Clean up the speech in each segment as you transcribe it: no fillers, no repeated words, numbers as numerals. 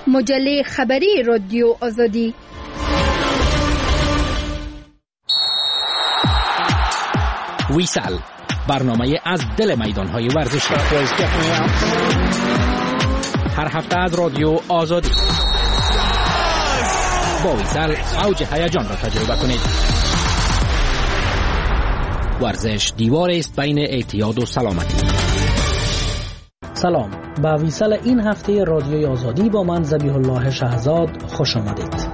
مجله خبری رادیو آزادی. ویسال، برنامه از دل میدان‌های ورزشی. هر هفته از رادیو آزادی. با ویسال اوج هیجان را تجربه کنید. ورزش دیواری است بین اعتیاد و سلامتی. سلام، به ویسال این هفته رادیوی آزادی با من ذبیح الله شهزاد خوش آمدید.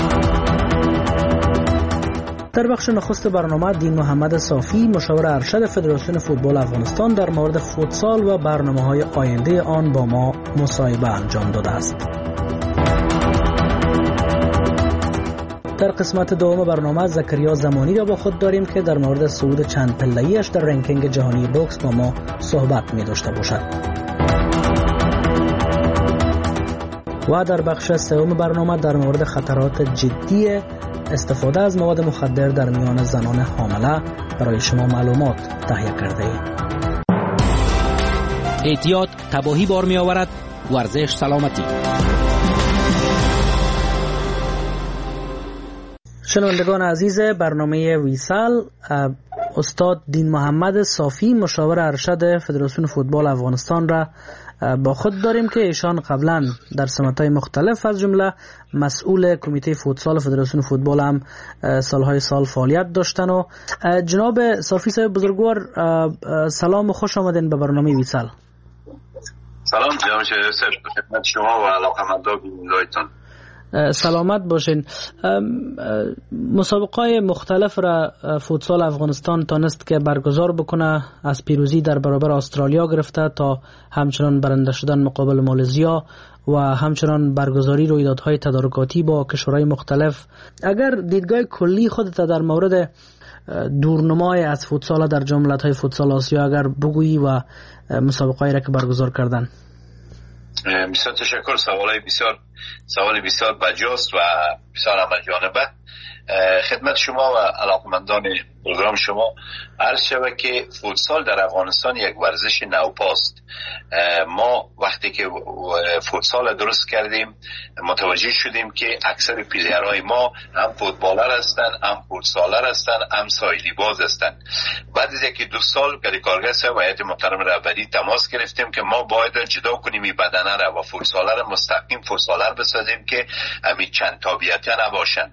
در بخش نخست برنامه دین محمد صافی، مشاور ارشد فدراسیون فوتبال افغانستان، در مورد فوتسال و برنامه‌های آینده آن با ما مصاحبه انجام داده است. در قسمت دوم برنامه زکریا زمانی را با خود داریم که در مورد صعود چند پله‌ایش در رنکینگ جهانی بوکس با ما صحبت می داشته باشد. و در بخش سوم برنامه در مورد خطرات جدی استفاده از مواد مخدر در میان زنان حامله برای شما معلومات تهیه کرده ایم. اعتیاد تباهی بار می آورد، ورزش سلامتی. شنوندگان عزیز برنامه ویسال، استاد دین محمد صافی، مشاور ارشد فدراسیون فوتبال افغانستان را با خود داریم که ایشان قبلا در سمت‌های مختلف از جمله مسئول کمیته فوتسال فدراسیون فوتبال هم سالهای سال فعالیت داشتن. و جناب صافی صاحب بزرگوار، سلام و خوش آمدین به برنامه ویسال. سلام جناب شهرسر، خدمت شما و علاقه‌مندان بینندگان. سلامت باشین. مسابقات مختلف را فوتسال افغانستان تانست که برگزار بکنه، از پیروزی در برابر استرالیا گرفته تا همچنان برنده شدن مقابل مالزیا و همچنان برگزاری رویدادهای تدارکاتی با کشورهای مختلف. اگر دیدگاه کلی خودت در مورد دورنمای از فوتسال در جملت‌های فوتسال آسیا اگر بگویی و مسابقاتی را که برگزار کردن. بسیار تشکر. سوال بسیار بجاست و بسیار عملجانبه. خدمت شما و علاقمندان پروگرام شما عرض شود که فوتسال در افغانستان یک ورزش نوپاست. ما وقتی که فوتسال درست کردیم متوجه شدیم که اکثر پلیرهای ما هم فوتبالر هستند، هم فوتسالر هستند، هم سایلی باز هستند. بعد از یکی دو سال کارگاه صاحب و هیئت محترم رهبری تماس گرفتیم که ما باید جدا کنیم این بدنه را و فوتسالر مستقیم فوتسالر بسازیم که همین چند تابعیتی نباشن.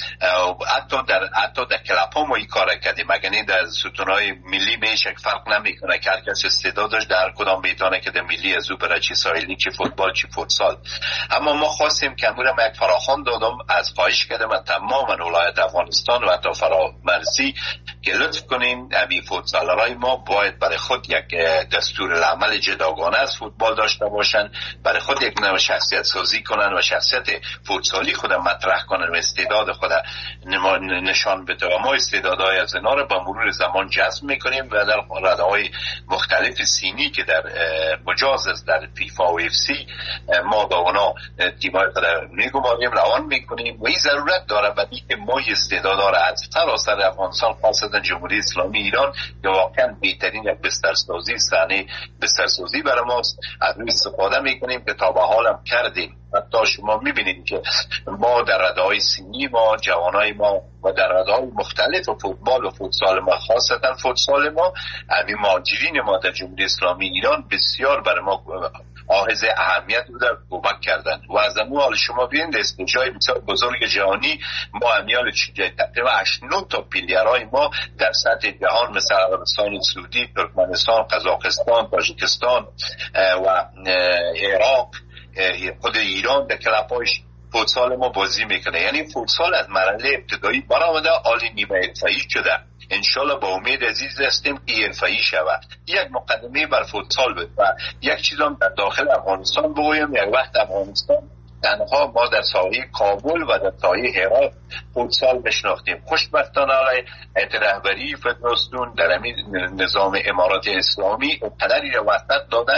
حتی در کلاب ها ما این کار کردیم، مگر در ستونهای ملی میشه فرق نمیکنه که هر کس استعداد داشت در کدام میدانه که در ملی از او برای چی سایلی، چی فوتبال، چی فوتسال. اما ما خواستیم که امروز یک فراخوان دادم، از خواهش کردم از تمام ولایت افغانستان و حتی فرامرزی که لطف کنین همین فوتسالرهای ما باید برای خود یک دستور العمل جداگانه از فوتبال داشته باشن، برای خود یک نوع شخصیت سازی کنن و شخصیت فوتسالی خود مطرح کنن و استعداد خود نشان بده. و ما استعدادهای از اینا رو با مرور زمان جذب میکنیم و در رده‌های مختلف سینی که در مجاز است در فیفا و اف سی ما با اونا تیم‌های خود میگماریم، روان میکنیم و این ضرورت داره بدی که ما استعدادها رو از سراسر افغانستان خاصتا جمهوری اسلامی ایران که واقعا بهترین بسترسازی صحنه بسترسازی برای ماست از روی استفاده میکنیم که تا به حالم کردیم. حتی شما میبینید که ما در رده‌های سینی ما، جوانای ما و در رده‌های مختلف فوتبال و فوتسال ما، خاصتا فوتسال ما، همین مهاجرین ما در جمهوری اسلامی ایران بسیار برای ما حائز اهمیت بودن، کمک کردن و از امو حال شما ببینید استجای بسیار بزرگ جهانی ما همیال تقریبا 8-9 تا پلیرهای ما در سطح جهان مثل عربستان سعودی، ترکمنستان، قزاقستان، تاجیکستان و عراق، خود ایران در کلاب‌های فوتسال ما بازی میکنه. یعنی فوتسال از مرحله ابتدایی برآمده، حالی نیمه حرفه‌ای شده. انشالله با امید عزیز هستیم که حرفه‌ای شود. یک مقدمه بر فوتسال بود و یک چیزام در داخل افغانستان بگویم. یک وقت افغانستان تنها ما در ساحه کابل و در ساحه هرات فوتسال بشناختیم. خوشبختانه هیئت رهبری فدراسیون در همین نظام امارات اسلامی قدری رو وسعت دادن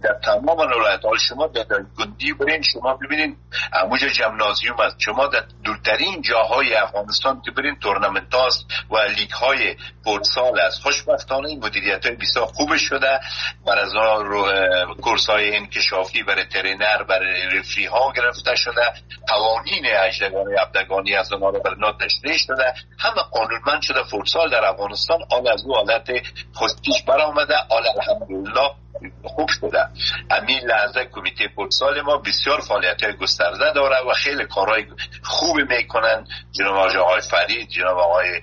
در تمام ولایت ها. شما در گندی برین، شما ببینین همونجا جمنازیوم است. شما در دورترین جاهای افغانستان که برین تورنمنت هاست و لیگ های فوتسال است. خوشبختانه این مدیریت های بسیار خوب شده. بر از کورس های انکشافی برای ترینر، برای رفری ها گرفته شده. قوانین اجدگانی ابدگانی از اونها رو برای تشریح شده. همه قانونمند شده. فوتسال در افغانستان حال از او حالت خودکش برآمده. حال الحمدلله خوب شده. همین لحظه کمیته فوتسال ما بسیار فعالیت‌های گسترده داره و خیلی کارهای خوب میکنن. جناب آقای فرید، جناب آقای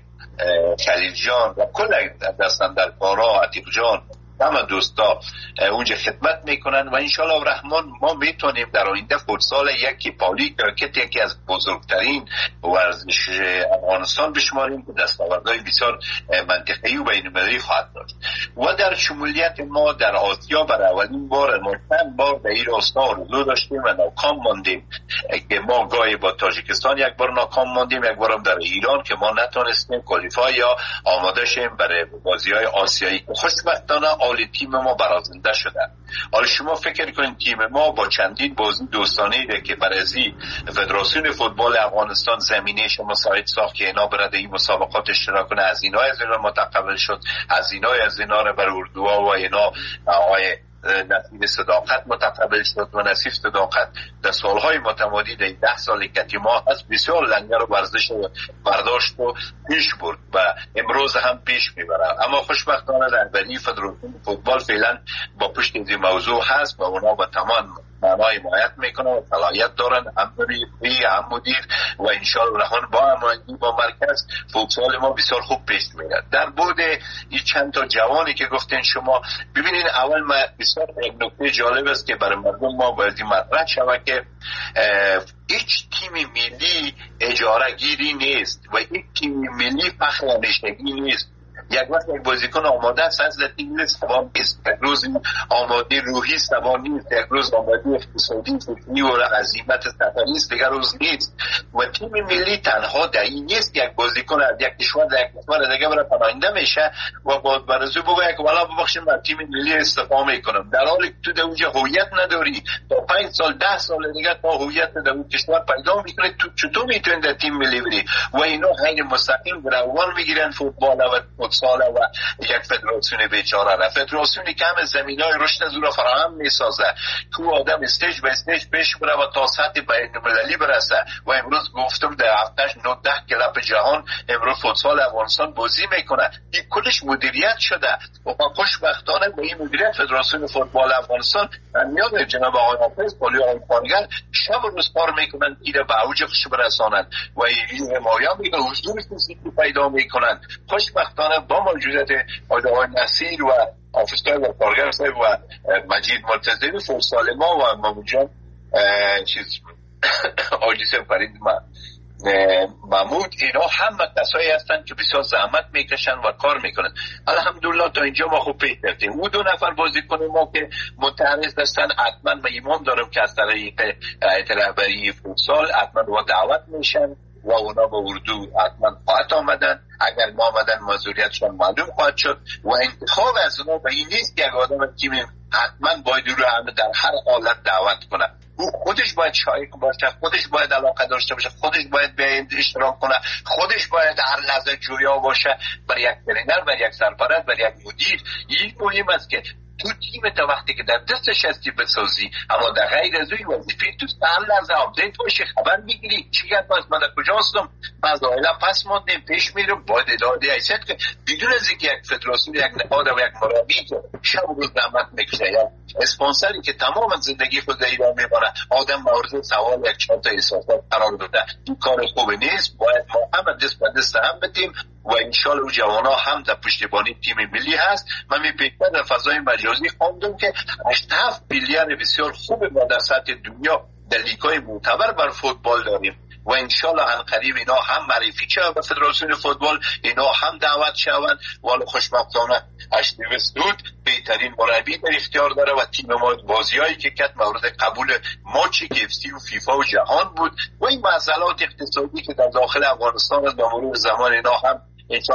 خلیل جان و کل دستاندرکارا، عتیق جان، همه دوستا اونجا خدمت میکنن و انشالله الرحمن ما میتونیم در آینده فوتسال یکی پاولی کرکت یکی از بزرگترین ورزش افغانستان بشماریم که دستاوردهای بسیار منطقه‌ای و بین‌المللی خواهد داشت. و در شمولیت ما در آسیا برای اولین بار ما چند بار در این راستا آرزو داشتیم و ناکام ماندیم که ما گاهی با تاجیکستان یک بار ناکام ماندیم، یک بارم در ایران که ما نتونستیم کوالیفای یا آماده شیم برای بازی‌های آسیایی. خوشبختانه تیم ما برازنده شده. حالا شما فکر کنید تیم ما با چندین بازی دوستانه که برای فدراسیون فوتبال افغانستان زمینه‌اش مساعد ساخت که اینا برای این مسابقات اشتراک کنه، از اینا متقبل شد، از اینا رو بر اردوها و اینا آقای نصیب صداقت متقبل شد و نصیب صداقت در سالهای متمادی در 10 سال که ما از بسیار لنگر و ورزش برداشت و پیش برد و امروز هم پیش میبرن. اما خوشبختانه رهبری فدراسیون فوتبال فعلا با پشت این موضوع هست و اونا با تمام معنای حمایت میکنه و صلاحیت دارن، هم مدیر و انشاءالله الرحمن با هماهنگی با مرکز فوتسال ما بسیار خوب پیش میره. در بود این چند تا جوانی که گفتین شما، ببینین اول ما بسیار یک نکته جالب است که برای مردم ما باید مطرح شود که هیچ تیم ملی اجاره گیری نیست و هیچ تیم ملی فخر نشگی نیست. یک وقت یک بازیکن آماده است از تیم سوام نیست، یک روز آماده روحی سوام نیست، یک روز آماده اقتصادی فکری و عزیمت سفری است، دیگر روز نیست. و تیم ملی تنها در این نیست یک بازیکن از یک کشور در یک کشور دیگه برای پناهنده میشه و بعد برازو بگه که والا ببخشید من تیم ملی استفاده میکنم، در حالی که تو در اونجا هویت نداری. تا 5 سال 10 سال دیگه تا هویت در اون کشور پیدا میکنی، تو چطور میتونی در تیم ملی بری؟ و اینا غیر مستقیم روان میگیرن فوتبال و سال و یک فدراسیون بیچاره را، فدراسیونی که همه زمینای رشد از او را فراهم میسازه، تو آدم استیج به استیج پیش بره و تا سطح بین‌المللی برسه. و امروز گفتم در هفتهش 19 کلاب جهان امروز فوتسال افغانستان بازی میکنه. این کلش مدیریت شده و خوشبختانه با این مدیریت فدراسیون فوتبال افغانستان میاد جناب آقای حافظ پالی آقای کارگر شب و روز کار میکنن ایره به اوج خودش برسانند و این حمایه میگه حضور فیزیکی پیدا میکنن. خوشبختانه با موجودیت آقای نصیر و حافظ و کارگر صاحب و مجید مرتضوی فوتسال ما و مامون چیز آجیس فرید محمود، اینا همه کسایی هستن که بسیار زحمت میکشن و کار میکنن. الحمدلله تا اینجا ما خوب پیش رفتیم. اون 2 نفر بازیکن ما که متعرض هستن حتما من ایمان دارم که از طریق رهبری فوتسال حتما و دعوت میشن و اونا با اردو حتما خواهد آمدن. اگر ما آمدن مزوریتشان معلوم خواهد شد و انتخاب از اونا به این نیست که اگر آدم تیم حتما باید رو همه در هر حالت دعوت کنه. او خودش باید شایق باشه، خودش باید علاقه داشته باشه، خودش باید به اشتراک کنه، خودش باید هر لحظه جویا باشه. برای یک ترینر، برای یک سرپرست، برای یک مدیر این مهم است که تو تیم تا وقتی که در دستش هستی بسازی، اما در غیر از این وظیفه تو هر لحظه آپدیت باشی، خبر میگیری چی گفت من در کجا هستم، مسائل پس ماندیم پیش میرم باید اداره ایست که بدون از اینکه یک فدراسیون یک نهاد و یک مربی که شب و روز زحمت میکشه یا اسپانسری که تمام زندگی خود ایران میبره آدم مورد سوال یک چهار تا احساسات قرار بده، این کار خوب نیست. باید ما هم دست به دست هم بدیم و انشالله اون جوانا هم در پشتیبانی تیم ملی هست. من میپیکم در فضای مجازی خواندم که 87 بیلیون بسیار خوب ما در سطح دنیا در لیگ‌های معتبر بر فوتبال داریم و انشالله عنقریب اینا هم معرفی شود به فدراسیون فوتبال، اینا هم دعوت شوند. والا خوشبختانه اشتیو سود بهترین مربی در اختیار داره و تیم ما بازیایی که کت مورد قبول ماچی که افسی و فیفا و جهان بود و این مسئلات اقتصادی که در داخل افغانستان از مرور زمان اینا هم انشالله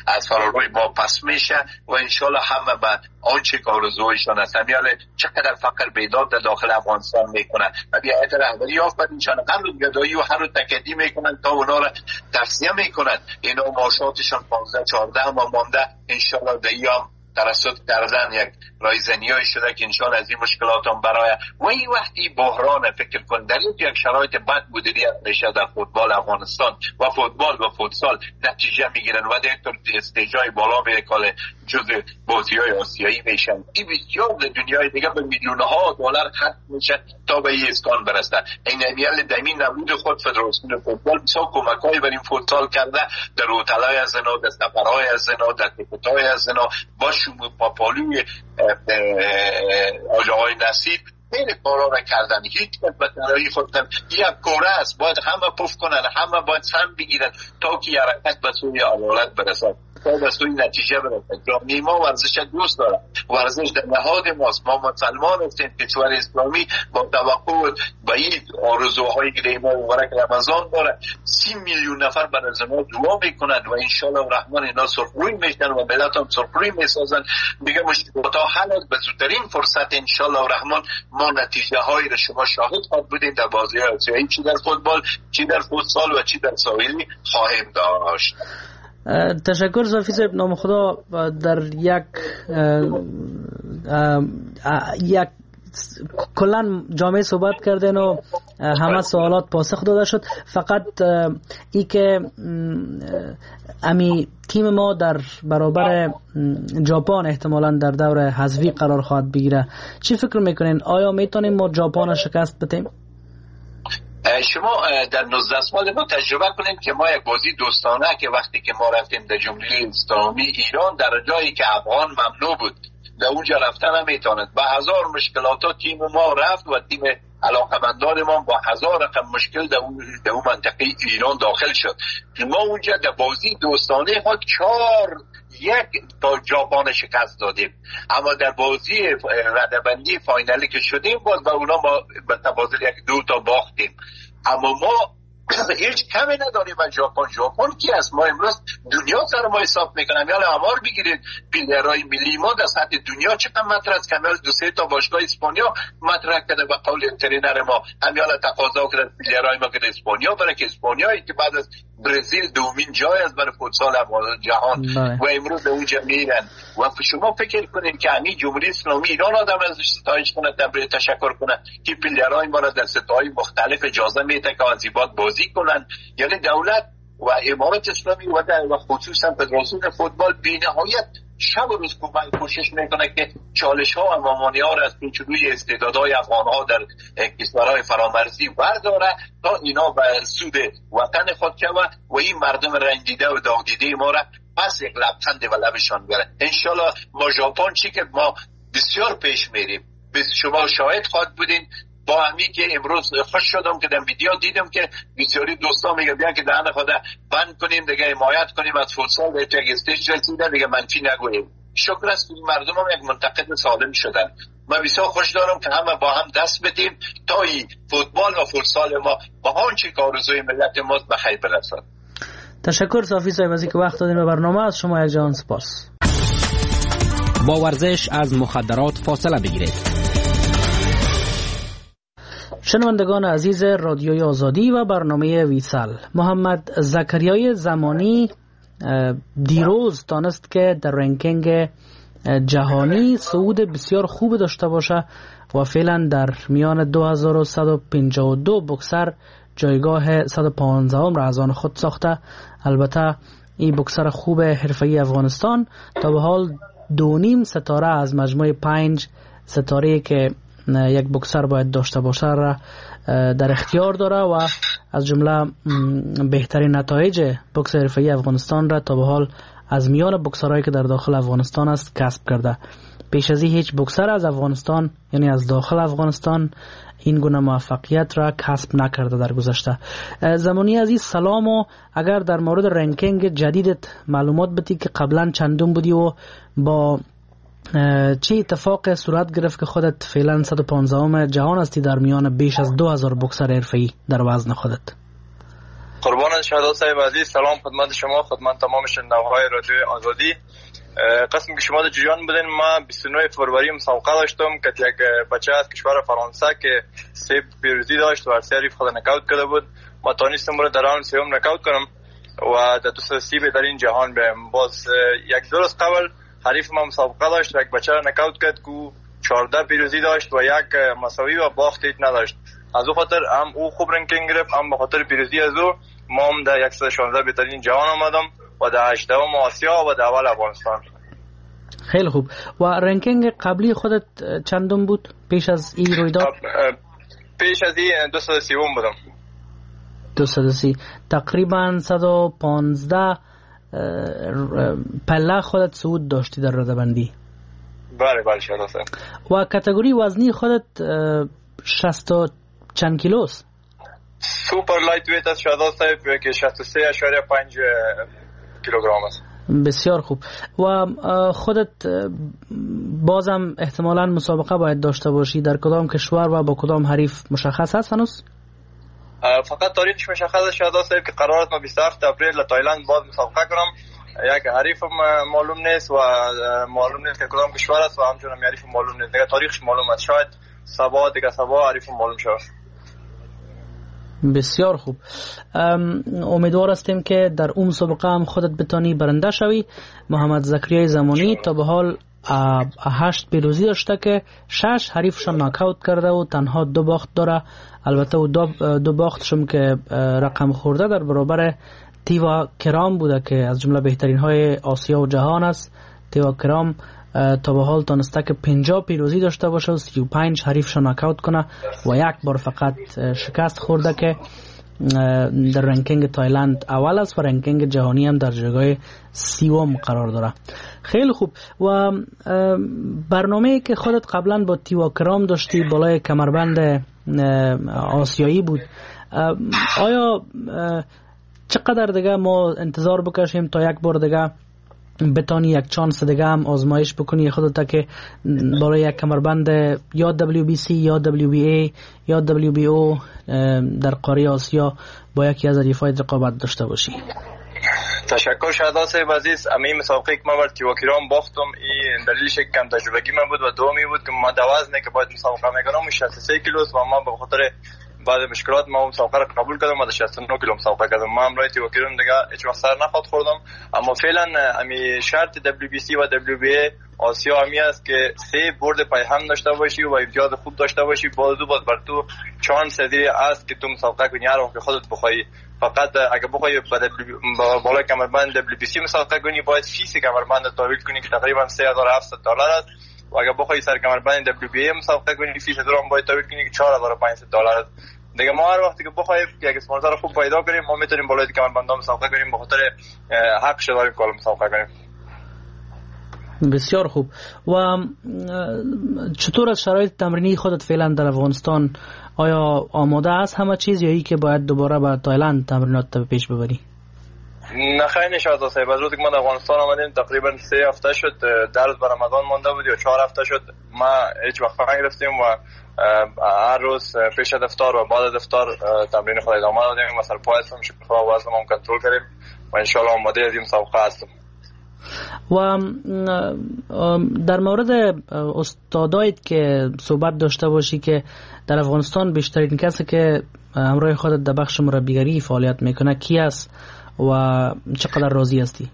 از فراروی ما پس میشه و انشالله همه به آنچه که آرزویشان است. همیاله چقدر فقر بیداد در داخل افغانستان میکنن و بیایت رهبری یافت اینشان هر روز گدایی و هر روز تکدی میکنن تا اونا را تفسیه میکنن. اینا معاشاتشان 15-14 ما مانده انشالله دیام توسط کردن یک رایزنیای شده که انشان از این مشکلات هم برای و این وقتی بحران فکر کن در یک شرایط بد مدیریت میشه در فوتبال افغانستان و فوتبال و فوتسال نتیجه میگیرن و در استیجای بالا میکاله جزء بازی‌های آسیایی میشن. این بسیار در دنیای دیگه به میلیون‌ها دلار خرج میشه تا به این اسکان برسه. این امیال دمی نبود خود فدراسیون فوتبال بسیار کمک‌های بر این فوتسال کرده در هتل‌های از زنا، در سفرهای از زنا، در تیکت‌های از زنا با شما پاپالوی آجاهای نصیر خیلی کارا را کردن. هیچ به تنهایی خودتن یک کوره است باید همه پف کنن، همه باید سم بگیرن تا که حرکت به سوی عدالت برسد، تا به سوی نتیجه برسد. جامعه ما ورزش دوست داره، ورزش در نهاد ماست. ما مسلمان هستیم، کشور اسلامی با توقع به این آرزوهایی که ما مبارک رمضان داره 30 میلیون نفر برای ما دعا میکنند و انشالله رحمان اینا سرخروی میشن و ملت هم سرخروی میسازن. میگه مشکلات حل است. به زودترین فرصت انشالله رحمان ما نتیجه هایی را شما شاهد خواهد بودین در بازی آسیایی، چی در فوتبال، چی در فوتسال و چی در ساحلی خواهیم داشت. تشکر زافی صاحب. نام خدا در یک کلان جامعه صحبت کردن و همه سوالات پاسخ داده شد. فقط ای که امی تیم ما در برابر ژاپن احتمالاً در دور حذفی قرار خواهد بگیره، چی فکر میکنین؟ آیا میتونیم ما ژاپن شکست بدیم؟ شما در 19 سال ما تجربه کنیم که ما یک بازی دوستانه که وقتی که ما رفتیم در جمهوری اسلامی ایران در جایی که افغان ممنوع بود در اونجا رفتن نمیتوند، با هزار مشکلات تیم ما رفت و تیم علاقمندان ما با هزار رقم مشکل در اون منطقه ایران داخل شد. ما اونجا در بازی دوستانه ها 4-1 تا ژاپن شکست دادیم، اما در بازی رده‌بندی فاینالی که شدیم باز با اونا ما به تفاضل 1-2 تا باختیم. اما ما هیچ کمی نداریم از ژاپن کی است؟ ما امروز دنیا سر ما حساب میکنم. یالا آمار بگیرید پلیرهای ملی ما در سطح دنیا چقدر مطرح است. کامل 2-3 تا باشگاه اسپانیا مطرح کرده به قول ترینر ما، هم یالا تقاضا کرده پلیرهای ما که اسپانیا بره، که اسپانیایی که بعد از برزیل دومین جای است برای فوتسال جهان و امروز اونجا میرن. و شما فکر کنید که همین جمهوری اسلامی ایران آدم ازش ستایش کنه، تبریک تشکر کنه که پلیرهای ما را در سطح‌های مختلف اجازه میده که واجبات بازی کنن. یعنی دولت و امارات اسلامی و خصوصا فدراسیون فوتبال بی‌نهایت شب و روز کوشش میکنه که چالش ها و مانع‌ها را از پیچیدگی استعدادهای افغان ها در کشورهای فرامرزی برداره تا اینا به سود وطن خود شود و این مردم رنجیده و داغ-دیده ما را پس یک لبخند و لبشان بیاره. انشالله ما ژاپن چی که ما بسیار پیش میریم، شما شاهد خواهد بودین. با همی که امروز خوش شدم که در ویدیو دیدم که بسیاری دوستان میگن بیان که دهن خود بند کنیم دیگه، حمایت کنیم از فوتسال، به یک استیج رسیده دیگه منفی نگوییم. شکر است مردم هم یک منتقد سالم شدن. من بسیار خوش دارم که همه با هم دست بدیم تا این فوتبال و فوتسال ما با آنچه که آرزوی ملت ما به خیر برسد. تشکر صافی صاحب از اینکه وقت دادین به برنامه. از شما یک جهان سپاس. با ورزش از مخدرات فاصله بگیرید. شنوندگان عزیز رادیوی آزادی و برنامه ویسال، محمد زکریای زمانی دیروز تانست که در رنکینگ جهانی صعود بسیار خوب داشته باشه و فعلا در میان 2152 بوکسر جایگاه 115 را از آن خود ساخته. البته این بوکسر خوب حرفه‌ای افغانستان تا به حال 2.5 ستاره از مجموع 5 ستاره که یک بوکسر باید داشته باشه را در اختیار داره و از جمله بهترین نتایج بوکس حرفه‌ای افغانستان را تا به حال از میان بوکسرهایی که در داخل افغانستان است کسب کرده. پیش از این هیچ بوکسر از افغانستان یعنی از داخل افغانستان این گونه موفقیت را کسب نکرده در گذشته. زمانی عزیز سلام، و اگر در مورد رنکینگ جدیدت معلومات بدی که قبلا چندم بودی و با چه اتفاق صورت گرفت که خودت فعلا 115 جهان هستی در میان بیش از 2000 بوکسر حرفه‌ای در وزن خودت؟ قربان شهدا صاحب عزیز، سلام خدمت شما، خدمت تمام شنونده رادیو آزادی. قسم که شما در جریان بودین، ما 29 فروری مسابقه داشتم که یک بچه از کشور فرانسه که 3 پیروزی داشت و سه حریف خود نکاوت کرده بود. ما تانستم رو در راوند سوم نکاوت کنم و در 230 بهترین جهان بیم. باز یک دو روز قبل حریف ما مسابقه داشت و یک بچه را نکاوت کرد که 14 پیروزی داشت و یک مساوی و باخت نداشت. از او خاطر هم او خوب رنکینگ گرفت، هم به خاطر پیروزی از او ما هم در 116 بهترین جهان آمدم و در 8م آسیا و در اول افغانستان. خیلی خوب. و رنکینگ قبلی خودت چندم بود پیش از این رویداد؟ پیش از این 230 بودم. 230 تقریبا 115 پله خودت صعود داشتی در رده‌بندی. بله شهدا صاحب. و کاتگوری وزنی خودت 60 چند کیلوست؟ سوپر لایت ویت است شهدا صاحب که 63.5 کیلوگرم است. بسیار خوب. و خودت بازم احتمالاً مسابقه باید داشته باشی. در کدام کشور و با کدام حریف مشخص هست هنوز؟ فقط تاریخش مشخص است شهدا صاحب که قرار است ما 27 اپریل تایلند باز مسابقه کنم. یک حریفم معلوم نیست و معلوم نیست که کدام کشور است و همچنین حریفم معلوم نیست. دیگه تاریخش معلوم است. شاید صبح حریفم معلوم شود. بسیار خوب. امیدوار هستیم که در اون مسابقه هم خودت بتانی برنده شوی. محمد زکریای زمانی تا به حال 8 پیروزی داشته که 6 حریفشان ناکاوت کرده و تنها 2 باخت داره. البته و 2 باختشم که رقم خورده در برابر تیوا کرام بوده که از جمله بهترین های آسیا و جهان است. تیوا کرام تا به حال تانسته که 50 پیروزی داشته باشه و 35 حریفش ناکاوت کنه و یک بار فقط شکست خورده که در رنکینگ تایلند اول است و رنکینگ جهانی هم در جایگاه 30 قرار داره. خیلی خوب. و برنامه‌ای که خودت قبلا با تیوا کرام داشتی بالای کمربند آسیایی بود، آیا چقدر دیگه ما انتظار بکشیم تا یک بار دیگه بتانی یک چانس دیگه هم آزمایش بکنی خودت که برای یک کمربند یا WBC یا WBA یا WBO در قاره آسیا با یکی از حریفایت رقابت داشته باشی؟ تشکر شهدا صاحب عزیز. امی مسابقه که ما بر تیوا کرام باختم این دلیلش کم تجربگی من بود و دومی بود که ما د وزنی که باید مسابقه میکنم 63 کیلوست و ما به خاطر بعد مشکلات ما مسابقه را قبول کردم و 69 کیلو مسابقه کردم. ما هم رای تیوا کرام دیگه هیچ وقت سر نخواد خوردم، اما فعلا امی شرط WBC و WBA آسیا همی است که 3 برد پیهم داشته باشی و امتیاز خوب داشته باشی. باز بر تو چانس زیر است که تو مسابقه کنی هر وقت خودت بخوای. فقط اگه بخوای بالای کمربند WBC مسابقه کنی باید فیس کمربند تحویل کنی که تقریبا $3,700 است و اگه بخوای سر کمربند WBA مسابقه کنی فیس درام باید تحویل کنی که $4,500 است. دیگه ما هر وقتی که بخوایم یک اسپانسر خوب پیدا کنیم ما میتونیم بالای کمربند مسابقه کنیم به خاطر حقش داریم که مسابقه کنیم. بسیار خوب. و چطور از شرایط تمرینی خودت فعلا در افغانستان؟ آیا آماده است همه چیز یا ای که باید دوباره به تایلند تمرینات پیش ببری؟ نه خیلی شهدا صاحب. از روزی که ما در افغانستان آمدیم تقریبا 3 هفته شد. درس بر رمضان مونده بود یا 4 هفته شد. ما هیچ وقت نگرفتیم و هر روز پیش از افطار و بعد از افطار تمرین خود ادامه دادیم و سرپایس هم شکر و وزنم هم کنترل کردیم و ان شاء الله آماده از این مسابقه هستم. و در مورد استادایت که صحبت داشته باشی که در افغانستان بیشترین کسی که همراه خودت در بخش مربیگری فعالیت میکنه کی است و چقدر راضی هستی؟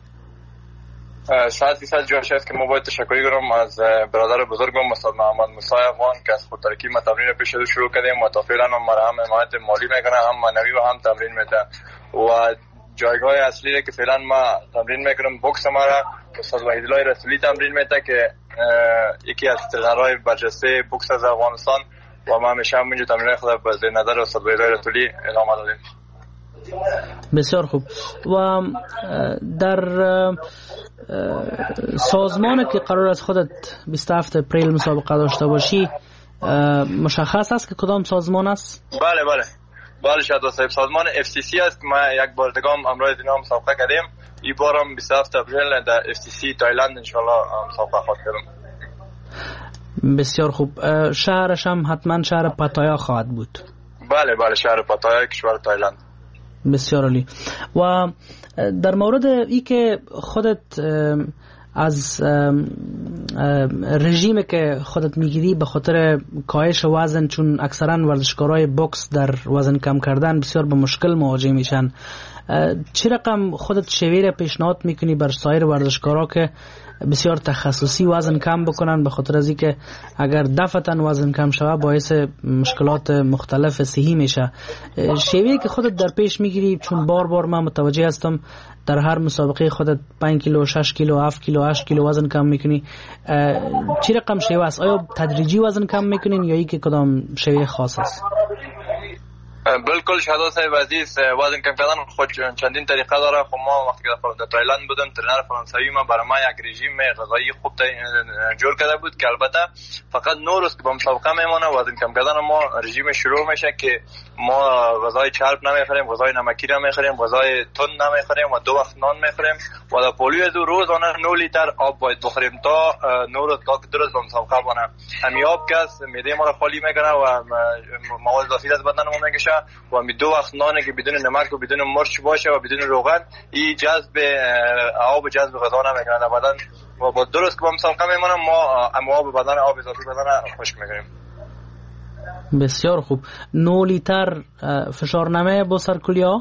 100% جاش است که ما باید تشکری کنم از برادر بزرگم استاد محمد موسی افغان که از خودترکی ما تمرین پیش رو شروع کردیم و تا فعلا هم هم حمایت مالی میکنه هم معنوی و هم تمرین میده و جایگاه اصلی که فعلا ما تمرین میکنم بوکس ما را استاد وحیدالله رسولی تمرین میده که یکی از ترنرهای برجسته بوکس از افغانستان و ما همیشه هم اینجا تمرین خود به نظر استاد وحیدالله رسولی ادامه دادیم. بسیار خوب. و در سازمانی که قرار است خودت 27 اپریل مسابقه داشته باشی مشخص است که کدام سازمان است؟ بله شهدا صاحب. سازمان FCC است که ما یک بار دیگه هم امروز اینا مسابقه کردیم. این بار هم 27 اپریل در FCC تایلند ان شاء الله مسابقه خواهد کردیم. بسیار خوب. شهرش هم حتما شهر پاتایا خواهد بود. بله شهر پاتایا کشور تایلند. بسیار عالی. و در مورد ای که خودت از رژیمی که خودت میگیری به خاطر کاهش وزن، چون اکثرا ورزشکارای بوکس در وزن کم کردن بسیار به مشکل مواجه میشن، چه رقم خودت شویر پیشنهاد میکنی بر سایر ورزشکارا که بسیار تخصصی وزن کم بکنن، به خاطر از اینکه اگر دفعتاً وزن کم شوه باعث مشکلات مختلف صحی میشه؟ شیوهی که خودت در پیش میگیری، چون بار من متوجه هستم در هر مسابقه خودت 5 کیلو، 6 کیلو، 7 کیلو، 8 کیلو وزن کم میکنی، چه رقم شیوه است؟ آیا تدریجی وزن کم میکنین یا ای که کدام شیوه خاص است؟ بالکل شهدا صاحب عزیز، وزن کم کردن خود چندین طریقه داره. خب ما وقتی که در تایلند بودم، ترینر فرانسوی ما برای ما یک رژیم غذایی خوب جور کرده بود که البته فقط 9 روز که با مسابقه میمونه وزن کم کردن ما رژیم شروع میشه که ما غذای چرب نمیخوریم، غذای نمکی نمیخوریم، غذای تند نمیخوریم و 2 وقت نان میخوریم و در پولیو از روزانه 9 لیتر آب باید بخوریم تا 9 روز تا 2 روز با مسابقه بونه. همین آب که معده ما رو خالی میکنه و مواد اضافی از بدن ما میکشه و می 2 وقت نانی که بدون نمک و بدون مرچ باشه و بدون روغن، این جذب آب جذب غذا نمیکنه در بدن و با درست که با مسابقه میمونم ما آب بدن، آب اضافی بدن خشک میکنیم. بسیار خوب. 9 لیتر فشار نمه با سرکولیا؟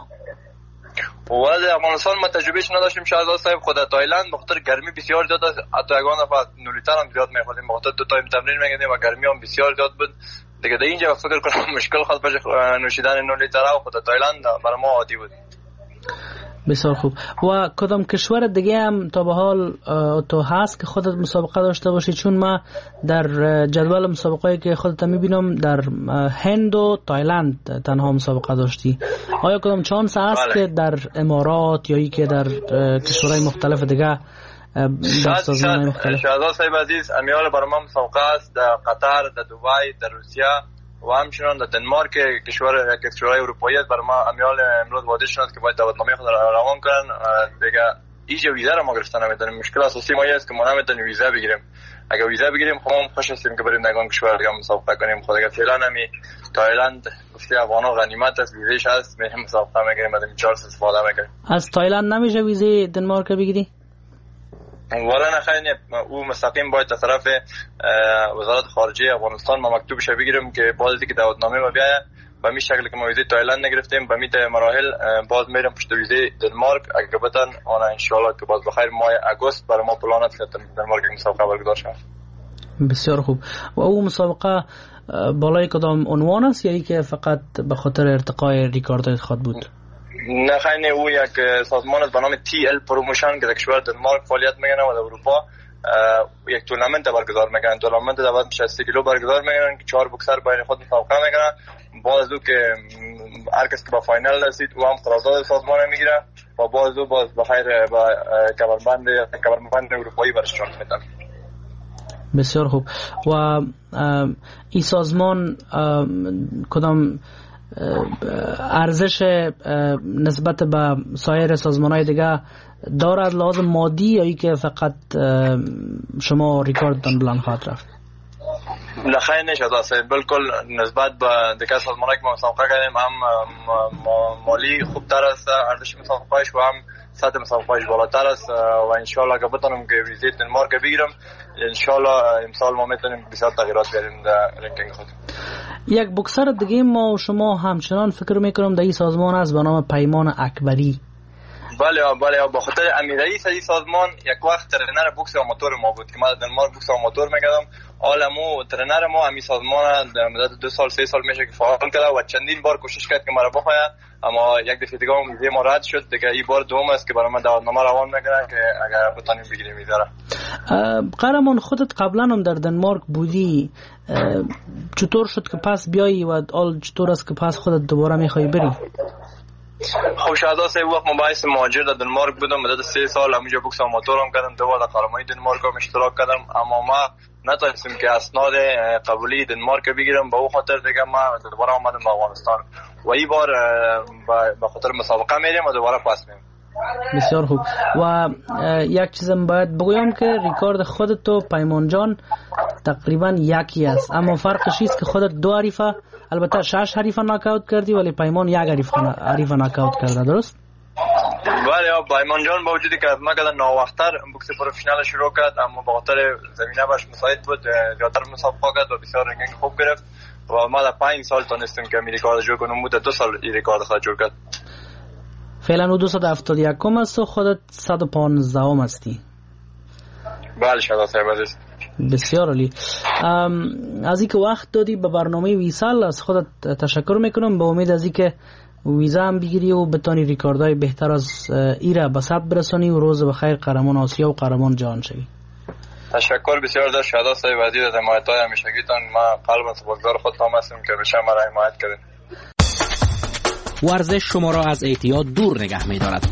ولی افغانستان ما تجربهش نداشتیم شهدا صاحب. خود تایلند بخاطر گرمی بسیار زیاد است، حتی اگه دفعه 9 لیتر هم زیاد میخوردیم، بخاطر 2 تایم تمرین میکردیم و گرمی هم بسیار زیاد بود دیگه. در اینجا فکر کنم مشکل خاص بشه نوشیدن 9 لیتر و خود تایلند برای ما عادی بود. بسیار خوب. و کدام کشور دیگه هم تا به حال تو هست که خودت مسابقه داشته باشی؟ چون ما در جدول مسابقه‌ای که خودت میبینم در هند و تایلند تنها مسابقه داشتی. آیا کدام چانس هست که در امارات یا ای که در کشورهای مختلف دیگه در سازمان‌های مختلف؟ شهزاد صاحب عزیز، امیال برای ما مسابقه است در قطر، در دبی، در روسیه و همچنان در دنمارک، کشورهای اروپایی است. برای ما امیال امروز واضح شد که باید دعوتنامه خود را روان کنن دیگه. اینجا ویزا را ما گرفتن نمیدونیم. مشکل اساسی ما است که ما نمیتونیم ویزا بگیریم. اگه ویزا بگیریم خب ما خوش هستیم که بریم نگاه کشور دیگه مسابقه کنیم. خود اگه فعلا نمی تایلند گفته افغانا غنیمت است، ویزاش هست، میریم مسابقه میگیریم، بعد 4 سال استفاده میکنیم. از تایلند نمیشه ویزای دنمارک بگیری؟ ولی نخواهی او مستقیم باید از طرف وزارت خارجه افغانستان ما مکتوبش بگیریم که باز که دعوتنامه ما بیاید به می شکل که ما ویزای تایلند نگرفتیم به می مراحل باز میریم پشت ویزای دنمارک. اگه بتن آن ان شاء الله که باز بخیر ماه اگست برای ما پلان است که دنمارک مسابقه برگزار شود. بسیار خوب. و او مسابقه بالای کدام عنوان است یا ای که فقط به خاطر ارتقای ریکاردهای خود بود؟ نخواهی او یک سازمان است به نام TL پروموشن که در کشور دنمارک فعالیت میکنه و در اروپا یک تورنمنت برگزار میکنن. تورنمنت در بعد 60 کیلو برگزار میکنن که 4 بوکسر بین خود مسابقه میکنن. باز او که هر کس که به فاینال رسید او هم قرارداد سازمان میگیره و باز او باز بخیر با کمربند اروپایی برش شرکت میکنه. بسیار خوب. و این سازمان کدام ارزش نسبت به سایر سازمان‌های دیگه دارد لازم مادی یا ای که فقط شما ریکاردتان بلند خواهد رفت؟ نخیر نشد است. بالکل نسبت به دیگه سازمان‌هایی که ما مسابقه کردیم هم مالی خوبتر است ارزش مسابقه‌اش و هم سطح مسابقه‌اش بالاتر است و ان شاء الله اگه بتونم که ویزیت دنمارک بگیرم ان شاء الله امسال ما میتونیم بسیار تغییرات بیاریم در رنکینگ خود. یک بوکسر دیگه ما و شما همچنان فکر میکنم در این سازمان است به نام پیمان اکبری. بله با خاطر امیر رئیس این سازمان یک وقت ترینر بوکس آماتور ما بود که ما در دنمارک بوکس آماتور میکردم. حالا ترینر ما همین سازمان در مدت 2 سال 3 سال میشه که فعال کرده و چندین بار کوشش کرد که ما را بخواید، اما یک دفعه دیگه هم ما رد شد دیگه. این بار دوم است که برای ما دعوتنامه روان میکنن که اگر بتونیم بگیریم ویزا را. قهرمان خودت قبلا هم در دنمارک بودی، چطور شد که پس بیایی و چطور است که پس خودت دوباره میخوای بری؟ خب شهدا صاحب وقت مباحث مهاجر در دنمارک بودم مدت 3 سال همونجا بوکس آماتور هم کردم، 2 بار در قهرمانی دنمارک هم اشتراک کردم، اما ما نتونستیم که اسناد قبولی دنمارک بگیرم. به اون خاطر دیگه ما دوباره اومدم به افغانستان و این بار به خاطر مسابقه میریم و دوباره پس میریم. بسیار خوب. و یک چیزم باید بگویم که ریکارد خودت و پیمان جان تقریبا یکی است، اما فرقش است که خودت 2 حریفه البته 6 حریف ناکاوت کردی ولی پیمان یک حریف ناکاوت کرده، درست؟ بله پیمان جان با وجودی که ما کردن ناوقتر بوکس پروفشنال شروع کرد، اما با خاطر زمینه باش مساعد بود زیادتر مسابقه کرد و بسیار رنگینگ خوب گرفت و ما در 5 سال تونستیم که می رکورد جور کنیم. مدت 2 سال این رکورد خود جور کرد. فعلا او 271 است و خودت 115 هستی. بله شده صاحب عزیز. بسیار عالی. از اینکه وقت دادی به برنامه ویسال از خودت تشکر میکنم، به امید از اینکه ویزا هم بگیری و بتانی ریکاردهای بهتر از ایره به ثبت برسانی و روز بخیر قهرمان آسیا و قهرمان جهان شوی. تشکر بسیار در شهدا صاحب عزیز از حمایت‌های همیشگیتان. ما قلبا سپاسگزار خودتان هستیم که به شما را حمایت کردید. ورزش شما را از اعتیاد دور نگه می‌دارد.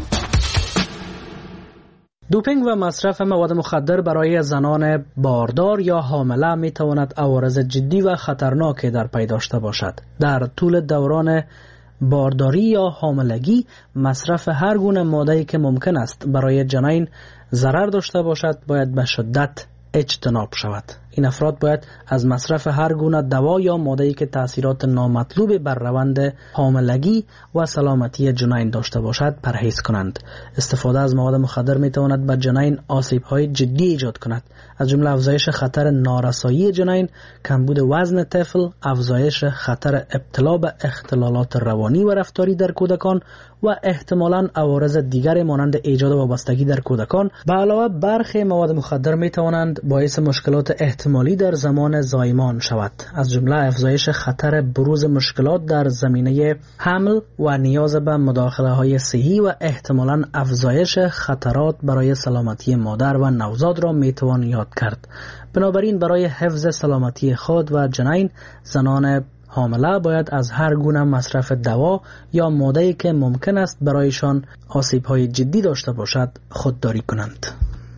دوپینگ و مصرف مواد مخدر برای زنان باردار یا حامله می تواند عوارض جدی و خطرناکی در پی داشته باشد. در طول دوران بارداری یا حاملگی مصرف هر گونه ماده‌ای که ممکن است برای جنین ضرر داشته باشد باید به شدت اجتناب شود. این افراد باید از مصرف هر گونه دوا یا ماده‌ای که تأثیرات نامطلوب بر روند حاملگی و سلامتی جنین داشته باشد پرهیز کنند. استفاده از مواد مخدر می تواند به جنین آسیب‌های جدی ایجاد کند، از جمله افزایش خطر نارسایی جنین، کمبود وزن طفل، افزایش خطر ابتلا به اختلالات روانی و رفتاری در کودکان و احتمالاً عوارض دیگر مانند ایجاد وابستگی در کودکان. به علاوه برخی مواد مخدر می توانند باعث مشکلات احتمالی در زمان زایمان شود، از جمله افزایش خطر بروز مشکلات در زمینه حمل و نیاز به مداخله‌های صحی و احتمالاً افزایش خطرات برای سلامتی مادر و نوزاد را می توان یاد کرد. بنابراین برای حفظ سلامتی خود و جنین، زنان حامله باید از هر گونه مصرف دوا یا ماده‌ای که ممکن است برایشان آسیب‌های جدی داشته باشد خودداری کنند.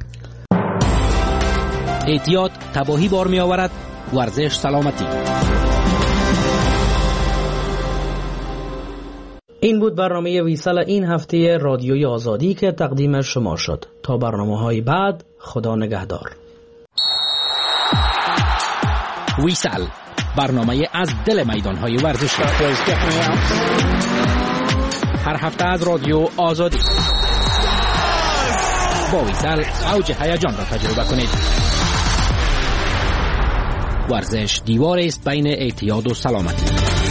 اعتیاد تباهی بار می آورد، ورزش سلامتی. این بود برنامه ویسال این هفته رادیوی آزادی که تقدیم شما شد. تا برنامه‌های بعد، خدا نگهدار. ویسال، برنامه از دل میدان‌های ورزشی. هر هفته از رادیو آزادی. با ویسال اوج هیجان را تجربه کنید. ورزش دیوار است بین اعتیاد و سلامتی.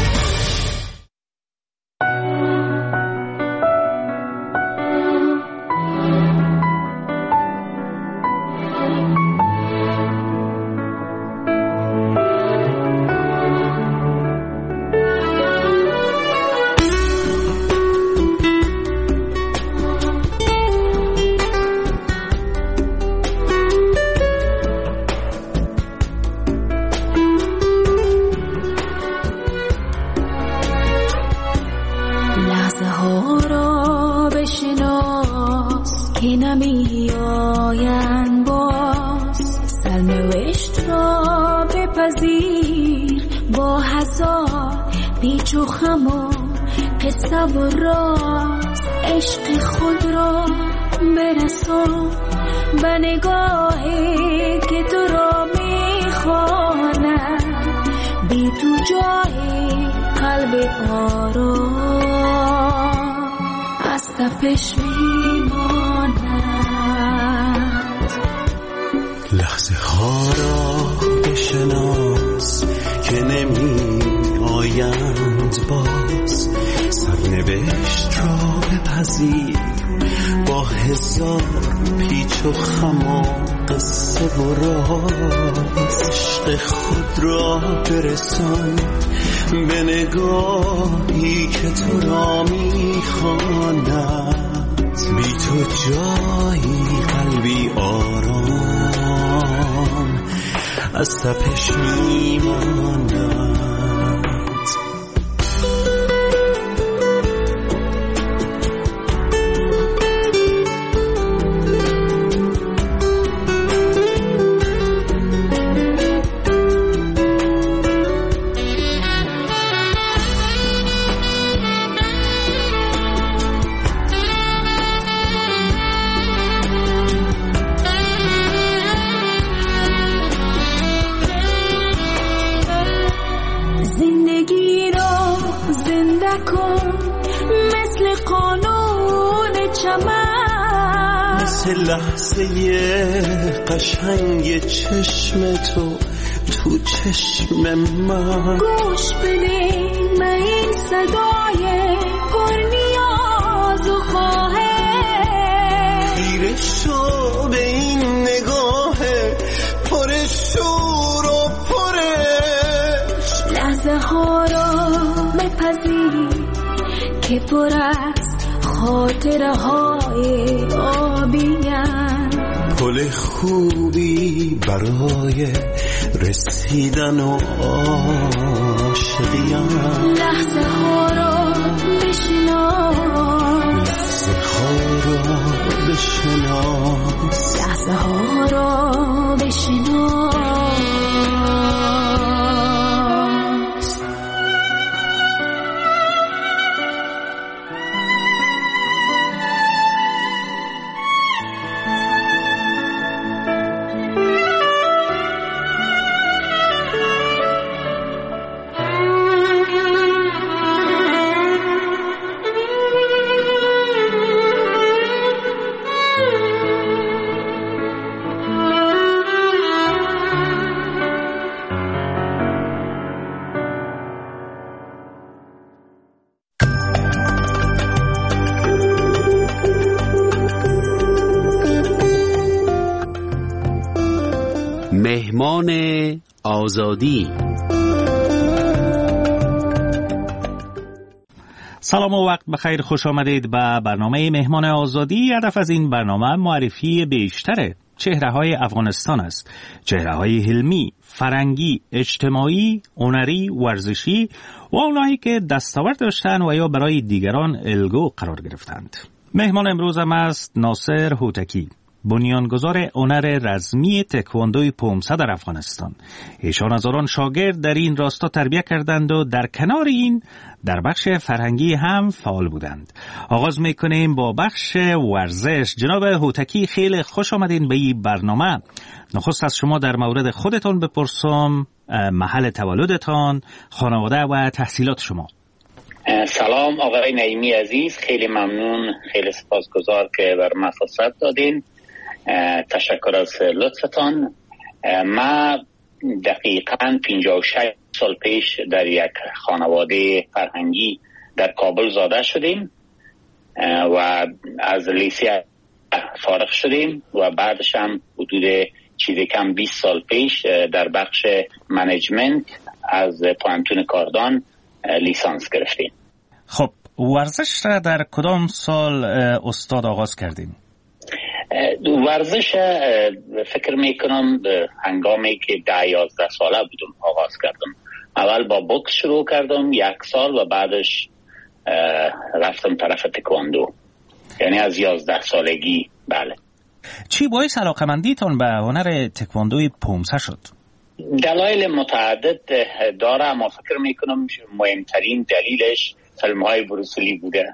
لحظه ها را بشناس که نمی آیند باز، سرنوشت را بپذیر با هزار پیچ و خم و قصه و راز. عشق خود را برسان به نگاهی که تو را میخواند، بی تو جایی قلبی آرام از تپش میماند. زندگی را زنده کن مثل قانون چمن، مثل لحظه قشنگ چشم تو تو چشم من. گوش بده به این صدای پر نیاز و خواهش، خیره شو به این نگاه پر شور و پرش. لحظه ها را بپذیر که پر از خاطره های آبی‌اند، پل خوبی برای رسیدن و عاشقی‌ام. لحظه ها را بشناس، لحظه ها را بشناس، لحظه ها را بشناس. مهمان آزادی. سلام و وقت بخیر، خوش آمدید به برنامه مهمان آزادی. هدف از این برنامه معرفی بیشتر چهره‌های افغانستان است. چهره‌های علمی، فرهنگی، اجتماعی، هنری، ورزشی و اونایی که دستاورد داشتن و یا برای دیگران الگو قرار گرفتند. مهمان امروزم است ناصر هوتکی، بنیانگذار هنر رزمی تکواندوی پومسه در افغانستان. ایشان از آن شاگرد در این راستا تربیت کردند و در کنار این در بخش فرهنگی هم فعال بودند. آغاز میکنیم با بخش ورزش. جناب هوتکی، خیلی خوش آمدین به این برنامه. نخست از شما در مورد خودتان بپرسم، محل تولدتان، خانواده و تحصیلات شما. سلام آقای نعیمی عزیز، خیلی ممنون، خیلی سپاسگزار که بر من فرصت دادین. تشکر از لطفتان. ما دقیقاً 56 سال پیش در یک خانواده فرهنگی در کابل زاده شدیم و از لیسه فارغ شدیم و بعدش هم حدود چیزی کم 20 سال پیش در بخش منیجمنت از پوهنتون کاردان لیسانس گرفتیم. خب ورزش را در کدام سال استاد آغاز کردیم؟ ورزش فکر میکنم هنگامی که 10-11 ساله بودم آغاز کردم. اول با بوکس شروع کردم 1 سال و بعدش رفتم طرف تکواندو، یعنی از 11 سالگی. بله. چی باعث علاقمندیتون به هنر تکواندوی پومسه شد؟ دلایل متعدد داره، اما فکر میکنم مهمترین دلیلش فیلم های بروسلی بوده.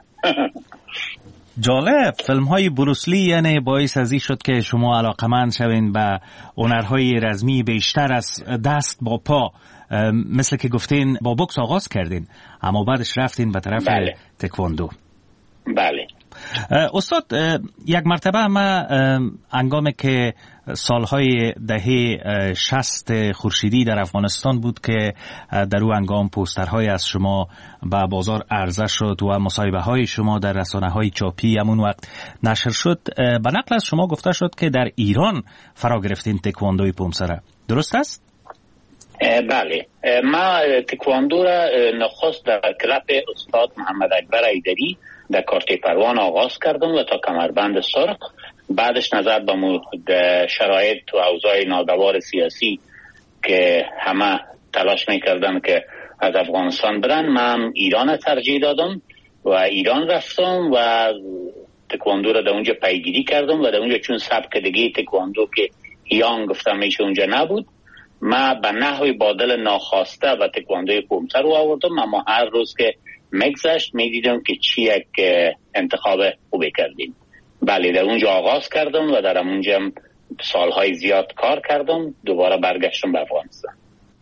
جالب، فیلم های بروسلی یعنی باعث ازی شد که شما علاقمند شوین به هنرهای رزمی بیشتر از دست با پا، مثل که گفتین با بوکس آغاز کردین اما بعدش رفتین به طرف تکواندو. بله. استاد، یک مرتبه ما هنگامی که سالهای دهه 60 خورشیدی در افغانستان بود که در او هنگام پوسترهای از شما به بازار عرضه شد و مصاحبه های شما در رسانه های چاپی همون وقت نشر شد، به نقل از شما گفته شد که در ایران فرا گرفتین تکواندوی پومسه را، درست است؟ بله، ما تکواندو را نخست در کلاب استاد محمد اکبر ایدری در کارت پروان آغاز کردم و تا کمربند سرخ. بعدش نظر به شرایط و اوضاع ناگوار سیاسی که همه تلاش میکردن که از افغانستان برن، من ایران ترجیح دادم و ایران رفتم و تکواندو را در اونجا پیگیری کردم و در اونجا چون سبک دیگه تکواندو که هیان گفتم میشه اونجا نبود، ما به نحوی با دل ناخواسته و تکواندوی پومسه رو آوردم، اما هر روز که مگذشت میدیدم که چی یک انتخاب خوبی کردیم. بله، در اونجا آغاز کردم و در اونجا سالهای زیاد کار کردم، دوباره برگشتم به افغانستان.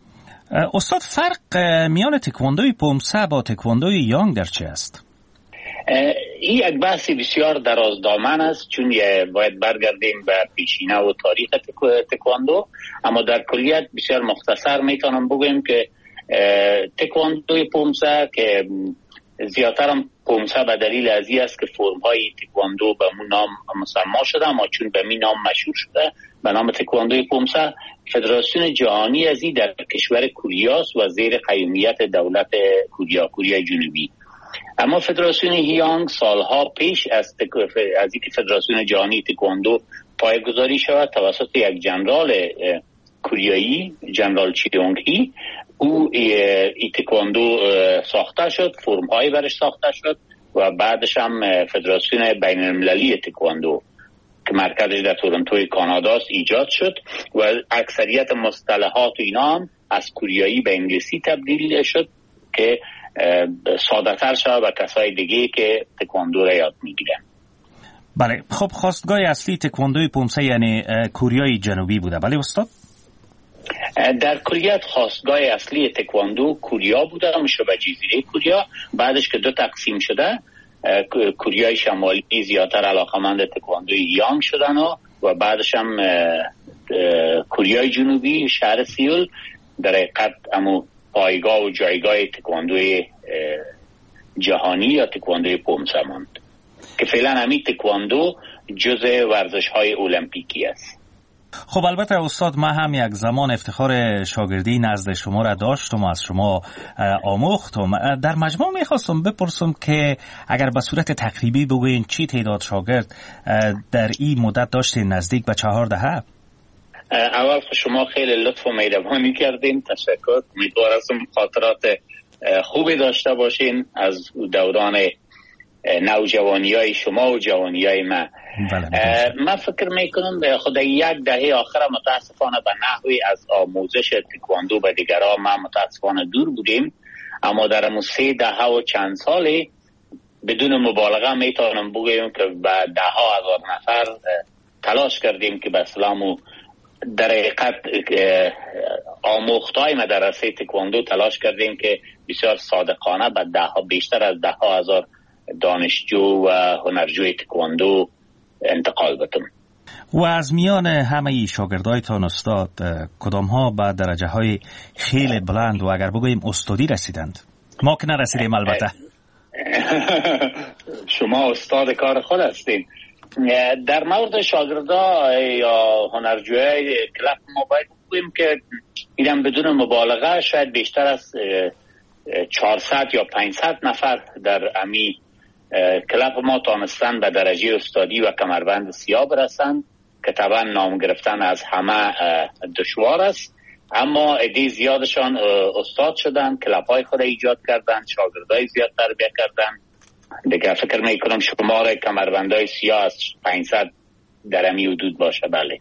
استاد فرق میان تکواندوی پومسه با تکواندوی یانگ در چه است؟ این یک بحث بسیار درازدامن است، چون باید برگردیم به پیشینه و تاریخ تکواندو، اما در کلیت بسیار مختصر میتونم بگویم که تکواندوی پومسه که زیادتر هم پومسه به دلیل ازی است که فرم های تکواندو به مون نام مسما شده، اما چون به می نام مشهور شده به نام تکواندوی پومسه، فدراسیون جهانی ازی در کشور کوریاست و زیر قیومیت دولت کوریای جنوبی. اما فدراسیون هیانگ سالها پیش از اینکه فدراسیون جهانی تکواندو پایه‌گذاری شود توسط یک جنرال کوریایی، جنرال چیونگ هی، او ای تکواندو ساخته شد، فرم‌های برش ساخته شد و بعدش هم فدراسیون بین‌المللی تکواندو که مرکزش در تورنتوی کانادا است ایجاد شد و اکثریت مصطلحات و اینا هم از کوریایی به انگلیسی تبدیل شد که ساده تر شد و کسای دیگه که تکواندو را یاد میگیرن. بله، خب خواستگاه اصلی تکواندوی پومسه یعنی کوریای جنوبی بوده، بله استاد؟ در کلیت خواستگاه اصلی تکواندو کوریا بوده، شبه جزیره کوریا. بعدش که دو تقسیم شده، کوریای شمالی زیادتر علاقمند تکواندوی یانگ شدن و بعدش هم کوریای جنوبی شهر سیول در حقیقت امو پایگاه و جایگاه تکواندوی جهانی یا تکواندوی پومسه ماند که فعلا همین تکواندو جزء ورزش های المپیکی است. خب البته استاد، من هم یک زمان افتخار شاگردی نزد شما را داشتم و از شما آموختم. در مجموع میخواستم بپرسم که اگر به صورت تقریبی بگوین چی تعداد شاگرد در این مدت داشتین؟ نزدیک به 4 دهه؟ اول شما خیلی لطف و مهربانی کردین، تشکر. امیدوارم خاطرات خوبی داشته باشین از دوران نوجوانی های شما و جوانی های من. من فکر میکنم خود یک دهه آخر متاسفانه به نحوی از آموزش تکواندو به دیگران ما متاسفانه دور بودیم، اما در 3 دهه و چند سالی بدون مبالغه میتونم بگویم که به 10,000 نفر تلاش کردیم که به اسلام در حقیقت آموختای مدرسه تکواندو تلاش کردیم که بسیار صادقانه به بیشتر از 10,000 دانشجو و هنرجوی تکواندو انتقال بدم. و از میان همه شاگردایتان استاد کدام ها به درجه های خیلی بلند و اگر بگوییم استادی رسیدند؟ ما که نرسیدیم البته. شما استاد کار خود هستین. در مورد شاگردا یا هنرجوی کلاب ما باید بگوییم که اینم بدون مبالغه شاید بیشتر از 400 یا 500 نفر در امی کلاب ما تانستن به درجه استادی و کمربند سیاه برسن که طبعا نام گرفتن از همه دشوار است، اما عده زیادشان استاد شدن، کلاب های خود ایجاد کردن، شاگردای زیاد تربیت کردن. دیگه فکر میکنم شمار کمربندهای سیاه از 500 در امی حدود باشه. بله،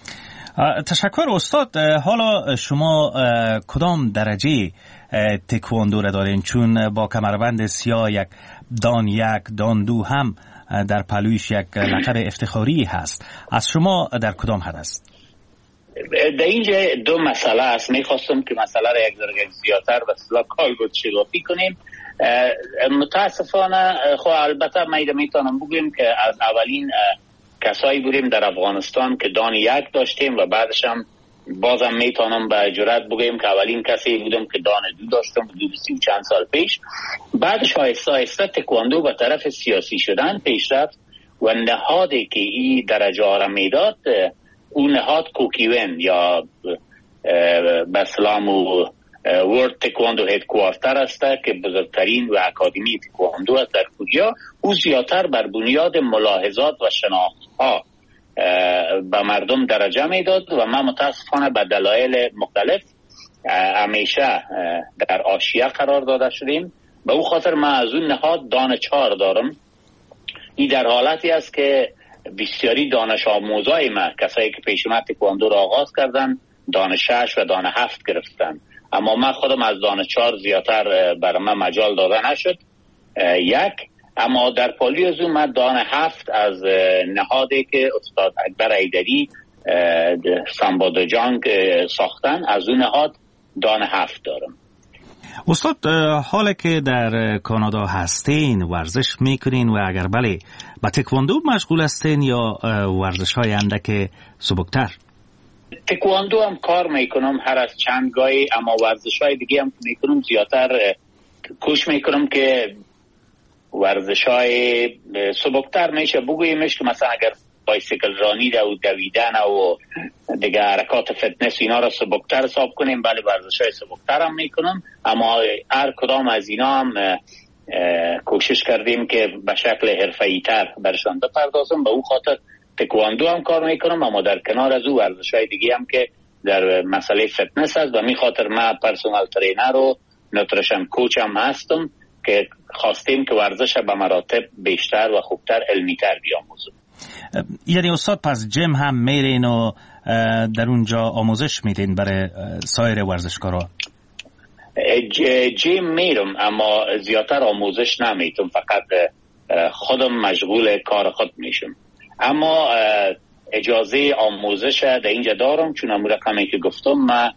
تشکر استاد. حالا شما کدام درجه تکواندو را دارین؟ چون با کمربند سیاه یک دان دو هم در پلویش یک لقب افتخاری هست. از شما در کدام حد است؟ در اینجا 2 مسئله است. میخواستم که مسئله را یک درجه زیادتر و اصطلاح کالبد شگافی کنیم. متاسفانه خب البته میتونم بگویم که از اولین کسایی بودیم در افغانستان که دان 1 داشتیم و بعدش هم بازم میتونم به جرات بگویم که اولین کسی بودم که دان 2 داشتم حدود 30 و چند سال پیش. بعدش آهسته آهسته تکواندو به طرف سیاسی شدن پیش رفت و نهادی که این درجه ها را میداد اون نهاد کوکیون یا به اسلام و ورد تکواندو هدکوارتر است که بزرگترین و اکادمی تکواندو است در کوریا. او زیادتر بر بنیاد ملاحظات و شناخت‌ها به مردم درجه میداد و ما متاسفانه به دلایل مختلف همیشه در حاشیه قرار داده شدیم. به او خاطر من از اون نهاد دان 4 دارم. این در حالتی است که بسیاری دانش آموزای ما، کسایی که پیش من تکواندو را آغاز کردن، دان 6 و دان 7 گرفتن، اما من خودم از دان 4 زیادتر برای من مجال داده نشد. اما در پالیوزو من دان 7 از نهادی که استاد اکبر ایدری سامبادجانگ ساختن، از اون نهاد دان 7 دارم. استاد، حالا که در کانادا هستین ورزش میکنین و اگر بله با تکواندو مشغول هستین یا ورزش های اندک سبکتر؟ تکواندو هم کار میکنم هر از چند گاهی، اما ورزش های دیگه هم میکنم زیادتر کوشش میکنم که ورزش های سبکتر میشه بگویمش که مثلا اگر بایسیکل رانی و دویدن و دیگه حرکات فتنس اینا را سبکتر حساب کنیم، بله ورزش های سبکتر هم میکنم، اما هر کدام از اینا هم کوشش کردیم که به شکل حرفه‌ای تر برشان بپردازم. به اون خاطر تکواندو هم کار میکنم، اما در کنار از او ورزش های دیگه هم که در مسئله فتنس هست و می خاطر من پرسونال ترینر و نوتریشن کوچ هم هستم که خواستیم که ورزش به مراتب بیشتر و خوبتر علمیتر بیاموزم. یعنی استاد پس جیم هم میرین و در اونجا آموزش میدین برای سایر ورزشکارا؟ جیم میرم اما زیادتر آموزش نمیتونم، فقط خودم مشغول کار خود میشم. اما اجازه آموزش در اینجا دارم، چون امو رقمی که گفتم ما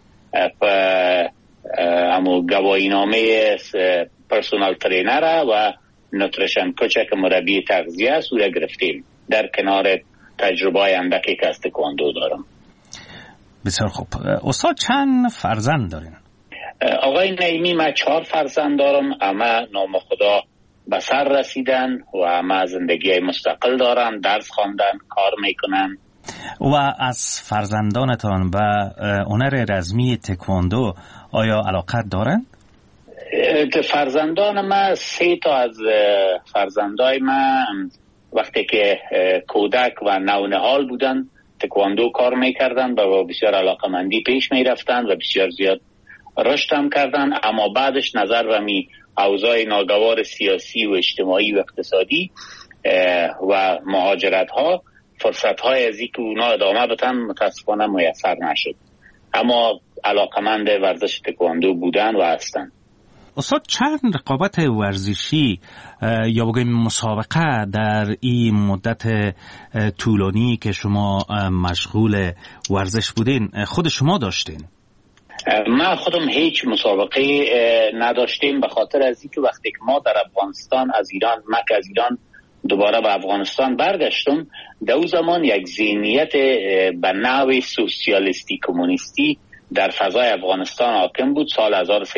امو گواهینامه پرسونال ترینر و نوتریشن کوچ که مربی تغذیه است او را گرفتیم در کنار تجربه اندکی که از تکواندو دارم. بسیار خوب. استاد چند فرزند دارین؟ آقای نعیمی من 4 فرزند دارم، اما نام خدا به سر رسیدن و اما زندگی مستقل دارن، درس خواندن، کار میکنن. و از فرزندانتان به هنر رزمی تکواندو آیا علاقت دارن؟ فرزندان ما 3 تا از فرزندای ما وقتی که کودک و نونهال بودن تکواندو کار میکردن و بسیار علاقمندی پیش میرفتن و بسیار زیاد رشد هم کردن، اما بعدش نظر و اوضاع ناگوار سیاسی و اجتماعی و اقتصادی و مهاجرت ها فرصت های از اینکه اونا ادامه بدن متاسفانه میسر نشد، اما علاقمند ورزش تکواندو بودن و هستن. استاد چند رقابت ورزشی یا بگویم مسابقه در این مدت طولانی که شما مشغول ورزش بودین خود شما داشتین؟ ما خودم هیچ مسابقه نداشتیم، به خاطر از اینکه وقتی که ما در افغانستان از ایران دوباره به افغانستان برگشتم، در اون زمان یک ذهنیت به نوع سوسیالیستی کمونیستی در فضای افغانستان حاکم بود سال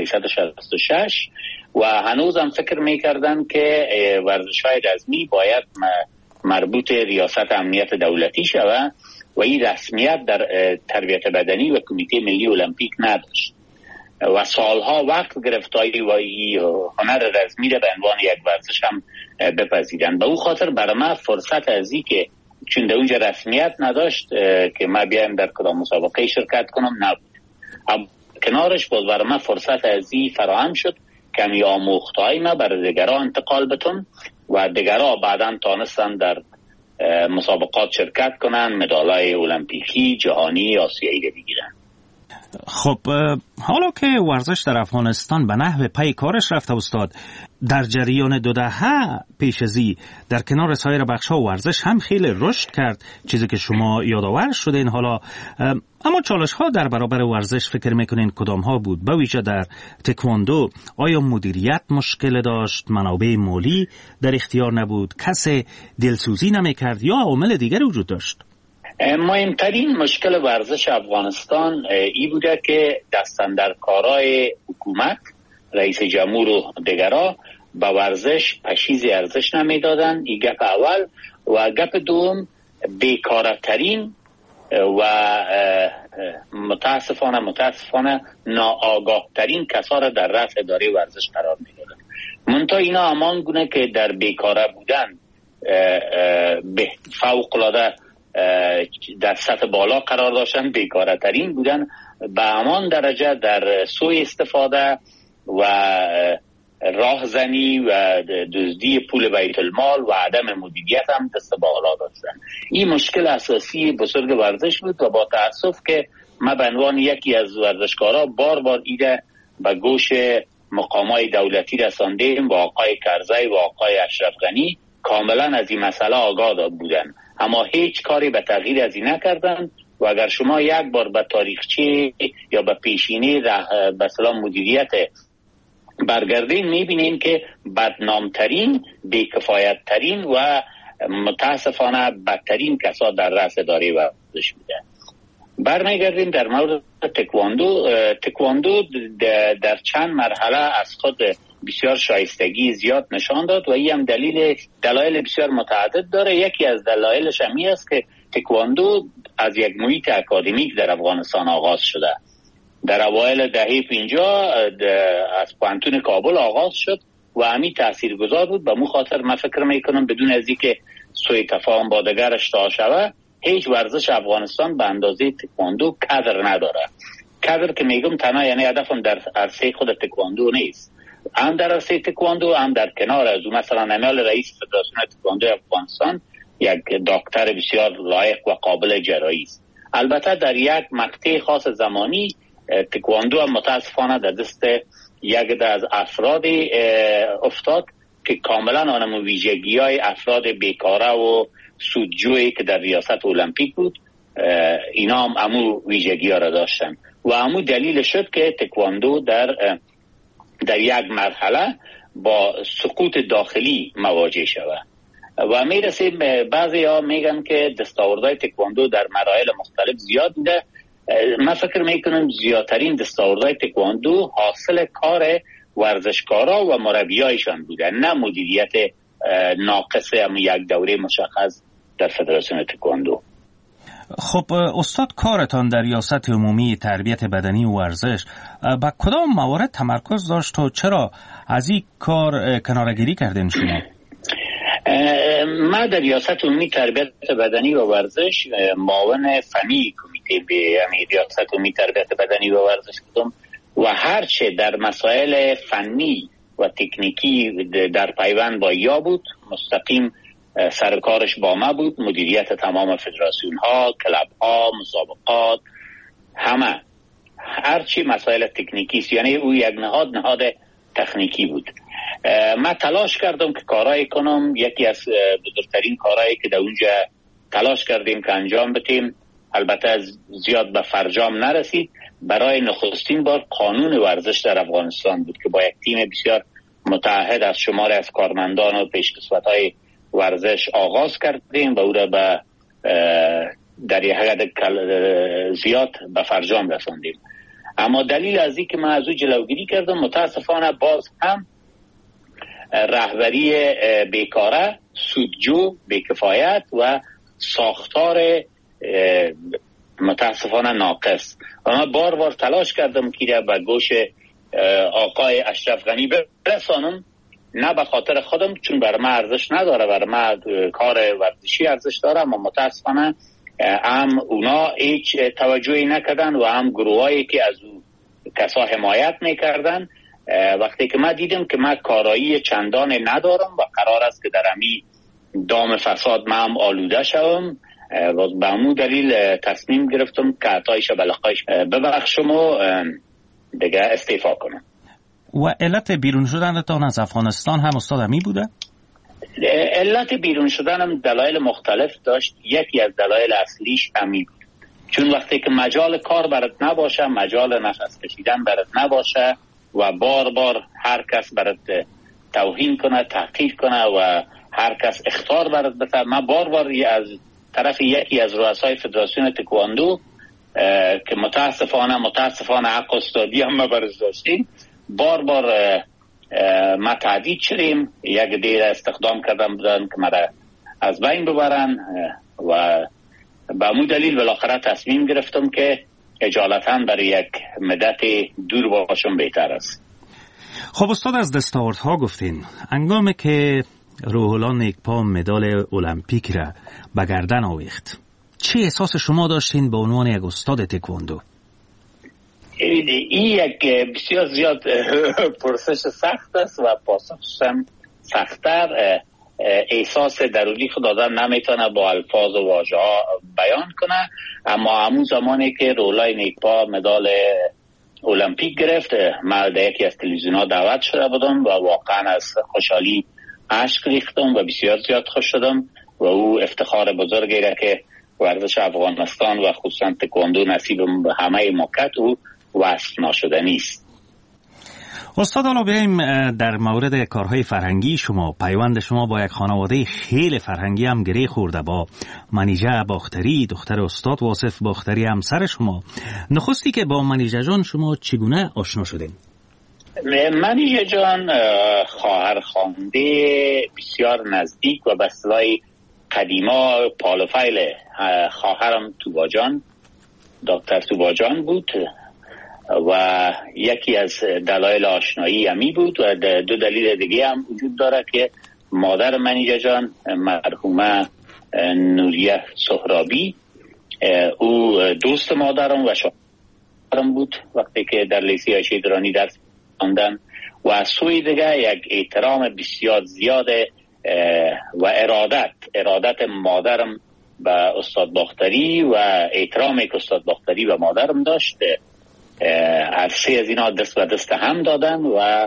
1366 و هنوزم فکر میکردن که ورزش‌های رزمی باید مربوط ریاست امنیت دولتی شود و این رسمیت در تربیت بدنی و کمیته ملی المپیک نداشت و سالها وقت گرفتایی و هنر رزمی را به عنوان یک ورزش هم بپذیرند. به اون خاطر برای من فرصت از این که چون در اونجا رسمیت نداشت که ما بیایم در کدام مسابقه شرکت کنم نبود. اما کنارش بود برای من فرصت از این فراهم شد که می آموختهای ما برای دیگرها انتقال بتون و دیگرها بعدا تانستن در مسابقات شرکت کنن، مدالای المپیکی، جهانی، آسیایی بگیرن. خب حالا که ورزش در افغانستان به نحو پی کارش رفته استاد، در جریان 2 دهه پیش ازی در کنار سایر بخش‌ها ورزش هم خیلی رشد کرد، چیزی که شما یادآور شدین. حالا اما چالش‌ها در برابر ورزش فکر میکنین کدام ها بود؟ به ویژه در تکواندو آیا مدیریت مشکل داشت، منابع مالی در اختیار نبود، کسی دلسوزی نمیکرد یا عوامل دیگری وجود داشت؟ مهمترین مشکل ورزش افغانستان ای بوده که دستاندرکارای حکومت، رئیس جمهور و دیگرها به ورزش پشیز ارزش نمیدادن. این گپ اول. و گپ دوم بیکارترین و متاسفانه ناآگاه ترین کسا را در رأس اداره ورزش قرار میدادن. منتها اینا همان گونه که در بیکاره بودن فوق العاده در سطح بالا قرار داشتن، بیکاره ترین بودن به همان درجه در سوء استفاده و راهزنی و دزدی پول بیت المال و عدم مدیریت هم دست بالا داشتن. این مشکل اساسی بزرگ ورزش بود و با تأسف که ما به عنوان یکی از ورزشکارا بار ایده به گوش مقامات دولتی رساندیم و آقای کرزی و آقای اشرف غنی کاملا از این مسئله آگاه بودن، اما هیچ کاری به تغییر از این نکردن و اگر شما یک بار به تاریخچه یا به پیشینه به اصطلاح مدیریت برگردین میبینین که بدنامترین، بیکفایتترین و متاسفانه بدترین کسا در رأس اداره ورزش بوده. برمیگردیم در مورد تکواندو در چند مرحله از خود بسیار شایستگی زیاد نشان داد و این هم دلایل بسیار متعدد داره. یکی از دلایلش همی است که تکواندو از یک محیط اکادمیک در افغانستان آغاز شده. در اوایل دهه 50 از پوهنتون کابل آغاز شد و همی تاثیرگذار بود. به مو خاطر من فکر میکنم بدون از اینکه سوء تفاهم با دگرش تا شود، هیچ ورزش افغانستان به اندازه تکواندو کادر نداره. کادر که میگم تنها یعنی هدفم در عرصه خود تکواندو نیست، هم در عرصه تکواندو هم در کنار از اون. مثلا نمال رئیس فدراسیون تکواندو افغانستان یک دکتر بسیار لایق و قابل جراحی است. البته در یک مقطع خاص زمانی تکواندو هم متاسفانه در دست یک از افراد افتاد که کاملا آنمو ویژگی های افراد بیکاره و سودجویی که در ریاست المپیک بود اینا هم امو ویژگی ها را داشتن و امو دلیل شد که تکواندو در یک مرحله با سقوط داخلی مواجه شود و میرسیم. بعضی ها میگن که دستاوردهای تکواندو در مراحل مختلف زیاد بوده. من فکر میکنم زیادترین دستاوردهای تکواندو حاصل کار ورزشکارا و مربیایشان بوده، نه مدیریت ناقص هم یک دوره مشخص در فدراسیون تکواندو. خب استاد، کارتان در ریاست عمومی تربیت بدنی و ورزش با کدام موارد تمرکز داشت و چرا از این کار کناره‌گیری کردین شما؟ ما در ریاست عمومی تربیت بدنی و ورزش معاون فنی کمیته به ریاست عمومی تربیت بدنی و ورزش بودم و هرچه در مسائل فنی و تکنیکی در پیوند با یا بود مستقیم سرکارش با ما بود. مدیریت تمام فدراسیون ها، کلاب ها، مسابقات، همه هرچی مسائل تکنیکی، یعنی او یک نهاد تکنیکی بود. من تلاش کردم که کارایی کنم. یکی از بزرگترین کارهایی که در اونجا تلاش کردیم که انجام بدیم، البته زیاد به فرجام نرسید، برای نخستین بار قانون ورزش در افغانستان بود که با یک تیم بسیار متعهد از شمار از کارمندان و پیشکسوت‌های ورزش آغاز کردیم و او را به در یک حد زیاد به فرجام رساندیم. اما دلیل از این که من از او جلوگیری کردم، متاسفانه باز هم رهبری بیکاره، سودجو، بیکفایت و ساختار متاسفانه ناقص. و من بار بار تلاش کردم که به گوش آقای اشرف غنی برسانم، نه به خاطر خودم چون بر من ارزش نداره، بر من کار ورزشی ارزش داره، اما متاسفانه هم اونا هیچ توجهی نکردن و هم گروهایی که از او کسا حمایت میکردن. وقتی که من دیدم که من کارایی چندان ندارم و قرار است که در امی دام فساد من هم آلوده شوم و به همون دلیل تصمیم گرفتم که عطای شبلقایش ببخشم و دیگه استعفا کنم. و علت بیرون شدنتان از افغانستان هم استاد همی بوده؟ علت بیرون شدنم دلایل مختلف داشت. یکی از دلایل اصلیش همی بود چون وقتی که مجال کار برات نباشه، مجال نفس کشیدن برات نباشه و بار بار هر کس برات توهین کنه، تحقیر کنه و هر کس اخطار برات بده. من بار بار از طرف یکی از رؤسای فدراسیون تکواندو که متاسفانه حق استادی هم برش داشتیم، بار بار ما تهدید شدیم. یک دیر استخدام کردن بودن که مرا از بین ببرن و به همون دلیل بالاخره تصمیم گرفتم که اجالتا برای یک مدت دور باشم بهتر است. خب استاد، از دستاوردها گفتین. انگامی که روح الله نیکپا مدال المپیک را به گردن آویخت، چه احساس شما داشتین به عنوان یک استاد تکواندو؟ این یک بسیار زیاد پرسش سخت است و پاسخش هم سخت‌تر. احساس درونی خود آدم نمیتونه با الفاظ و واژه ها بیان کنه. اما همون زمانی که روح الله نیکپا مدال المپیک گرفت، من در یکی از تلویزیون ها دعوت شده بودم و واقعا از خوشحالی اشک ریختم و بسیار زیاد خوش شدم و او افتخار بزرگی را که ورزش افغانستان و خصوصا تکواندو نصیب همه مکت و وصف ناشدنی است. استاد، حالا بیاییم در مورد کارهای فرهنگی شما. پیوند شما با یک خانواده خیلی فرهنگی هم گره خورده، با منیژه باختری، دختر استاد واصف باختری همسر شما. نخستی که با منیژه جان شما چگونه آشنا شدین؟ منیژه جان خواهر خوانده بسیار نزدیک و به اصطلاح قدیما پالوفایل خواهرم توباجان، دکتر توباجان بود و یکی از دلایل آشنایی همی بود و دو دلیل دیگه هم وجود داره که مادر منیژه جان مرحومه نوریه سهرابی، او دوست مادرم و شوهرم بود وقتی که در لیسه عایشه درانی درس خواندن و از سوی دیگه یک احترام بسیار زیاد و ارادت مادرم به استاد باختری و احترامی که استاد باختری به مادرم داشت، هر سه از اینا دست به دست هم دادن و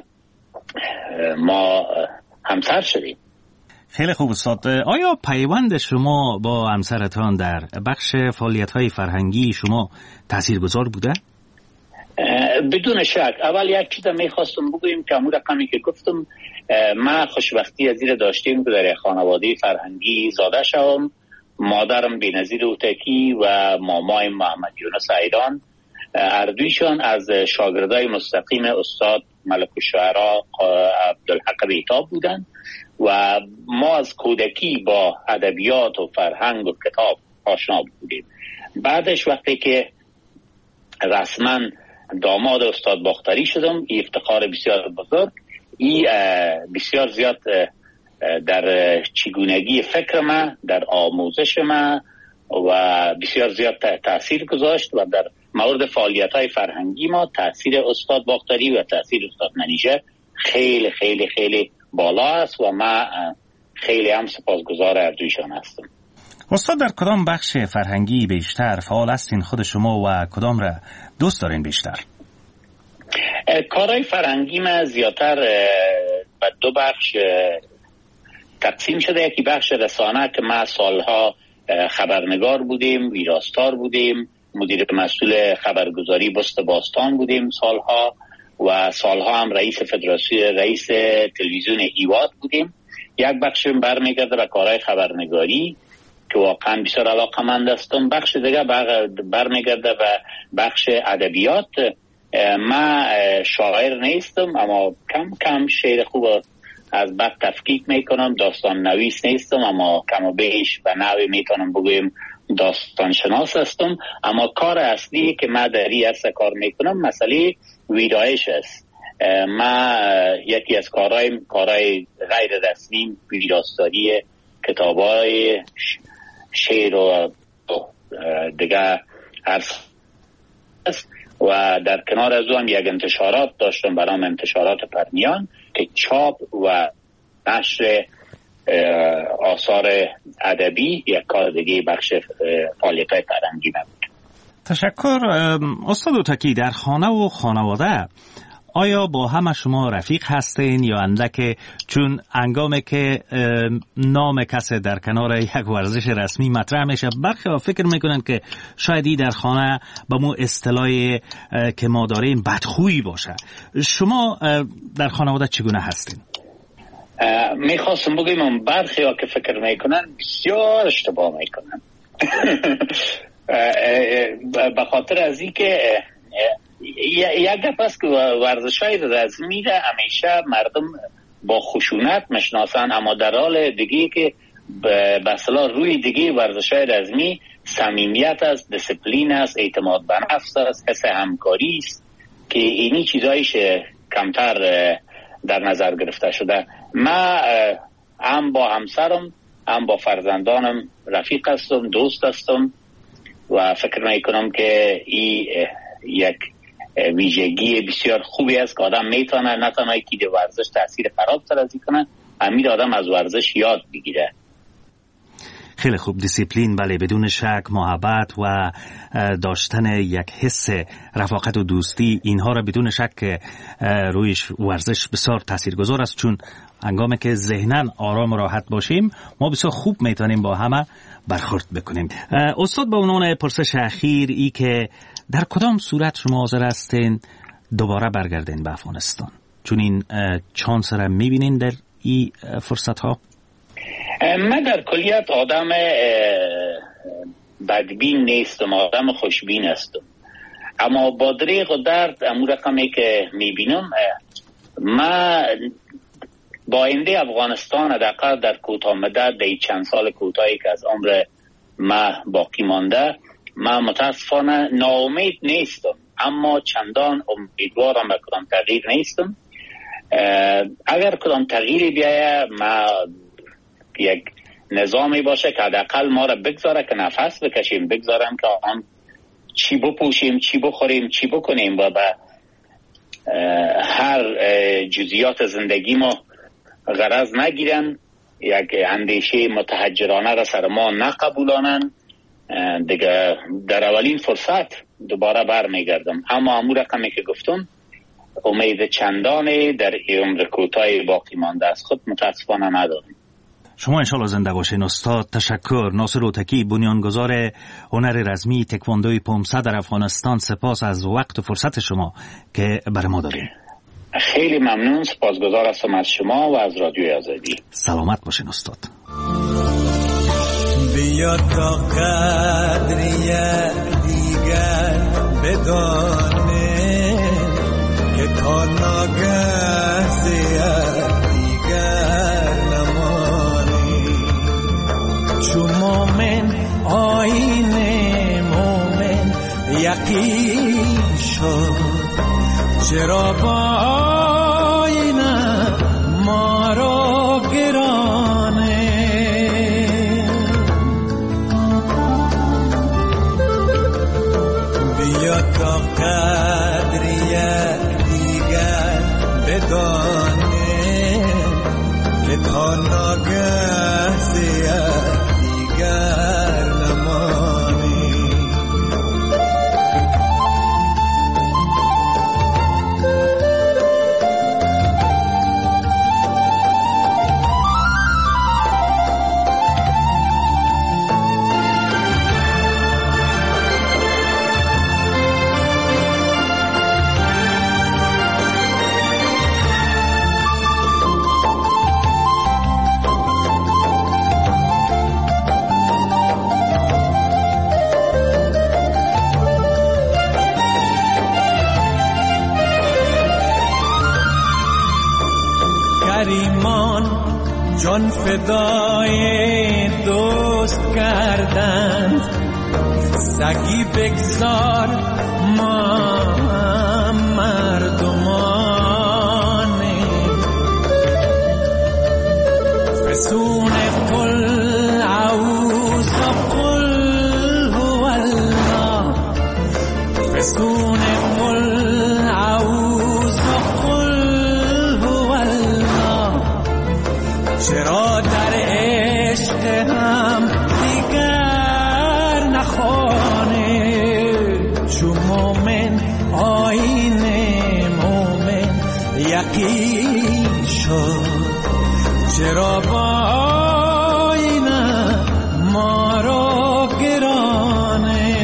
ما همسر شدیم. خیلی خوب استاد. آیا پیوند شما با همسرتان در بخش فعالیت‌های فرهنگی شما تاثیرگذار بوده؟ بدون شک. اول یک چیز میخواستم بگویم که همون رقمی که گفتم، ما خوشبختی از این داشتیم که در خانواده فرهنگی زاده شوم. مادرم بی‌نظیر اوتکی و مامای محمد یونس ایران، اردویشان از شاگردای مستقیم استاد ملک الشعرا عبدالحق بیتاب بودند و ما از کودکی با ادبیات و فرهنگ و کتاب آشنا بودیم. بعدش وقتی که رسما داماد استاد باختری شدم، این افتخار بسیار بزرگ، این بسیار زیاد در چگونگی فکر من، در آموزش من و بسیار زیاد تأثیر گذاشت و در مورد فعالیت‌های فرهنگی ما تأثیر استاد باختری و تأثیر استاد منیژه خیلی خیلی خیلی بالا است و من خیلی هم سپاسگزار اردویشان هستم. استاد، در کدام بخش فرهنگی بیشتر فعال هستین خود شما و کدام را دوست دارین بیشتر؟ کارهای فرهنگی من زیادتر به دو بخش تقسیم شده. یکی بخش رسانه که ما سالها خبرنگار بودیم، ویراستار بودیم، مدیر مسئول خبرگزاری بست باستان بودیم سالها و سالها هم رئیس فدراسیون، رئیس تلویزیون هیواد بودیم. یک بخش برمیگرده به کارهای خبرنگاری که واقعا بسیار علاقه‌مند هستم. بخش دیگه برمیگرده به بخش ادبیات. من شاعر نیستم اما کم کم شعر خوب از بعد تفکیک میکنم. داستان نویس نیستم اما کم و بیش به نوی میتونم بگویم داستان شناس هستم. اما کار اصلی که من در این عرصه کار میکنم مسئله ویرایش است. من یکی از کارهای غیر رسمی ویراستاری کتابای شعر و دیگه عرصه است و در کنار از اون یک انتشارات داشتم برام، انتشارات پرمیان که چاپ و نشر آثار ادبی یک کار دیگه بخش فعالیت‌های فرهنگی نبود. تشکر. استاد اوتکی، در خانه و خانواده آیا با همه شما رفیق هستین یا اندک؟ چون هنگامی که نام کسی در کنار یک ورزش رسمی مطرح میشه، برخی ها فکر میکنن که شاید در خانه با مو اصطلاحی که ما داریم بدخویی باشه. شما در خانواده چگونه هستین؟ میخواستم بگیم برخی ها که فکر میکنن بسیار اشتباه میکنن. به خاطر از این که یک گپ است که ورزش‌های رزمی را همیشه مردم با خشونت میشناسن، اما در حال دیگه که به اصطلاح روی دیگه ورزش‌های رزمی صمیمیت است، دیسپلین است، اعتماد به نفس است، حس همکاری است که اینی چیزایش کمتر در نظر گرفته شده. من هم با همسرم هم با فرزندانم رفیق هستم، دوست هستم و فکر میکنم که این یک ویژگی بسیار خوبی است که آدم میتونه نه تنها که ورزش تاثیر خراب سازی کنه، امید آدم از ورزش یاد بگیره. خیلی خوب. دیسیپلین، بله، بدون شک، محبت و داشتن یک حس رفاقت و دوستی، اینها را بدون شک روی ورزش بسیار تاثیرگذار است، چون هنگامی که ذهناً آرام و راحت باشیم ما بسیار خوب میتونیم با همه برخورد بکنیم. استاد، به عنوان پرسش اخیر، ای که در کدام صورت شما حاضر هستین دوباره برگردین به افغانستان، چون این چانس را میبینین در این فرصت ها؟ من در کلیت آدم بدبین نیستم، آدم خوشبین هستم، اما با دریغ و درد امور رقمی که میبینم، من با آینده افغانستان حداقل در کوتاه مدت، در چند سال کوتاهی که از عمر ما باقی مانده، من متاسفانه ناامید نیستم، اما چندان امیدوارم به کدام تغییر نیستم. اگر کدام تغییری بیاید، ما یک نظامی باشه که حداقل ما را بگذاره که نفس بکشیم، بگذارم که آن چی بپوشیم، چی بخوریم، چی بکنیم و به هر جزئیات زندگی ما غرض نگیرن، یک اندیشه متحجرانه را سر ما نقبولانن، دیگه در اولین فرصت دوباره برمیگردم. اما امور رقمی که گفتم، امید چندانی در عمر کوتاه باقی مانده از خود متاسفانه ندارم. شما انشالله زنده باشین استاد. تشکر. ناصر اوتکی، بنیانگذار هنر رزمی تکواندوی پومسه در افغانستان، سپاس از وقت و فرصت شما که برای ما دارین. خیلی ممنون، سپاسگزار هستم از شما و از رادیوی آزادی. سلامت باشین استاد. بیا تا قدری دیگر بدانه که تا ناگه زیاد دیگر نمانی، چون مومن آیین مومن یقین شد، چرا با آینه ما را گرانه، بیا تا قدری دیگر بدانه که تا ناگه زیاد دیگر نمانی. جان فدای دوست کردند، سگی بگذار ما مردمانه، فسون قل عوض قل هو الله، فسون قل عوض قل هو الله، چرا در عشق هم دیگر نخوانه، چون مومن آیین مومن یقین شد، چرا با آینه ما را گرانه،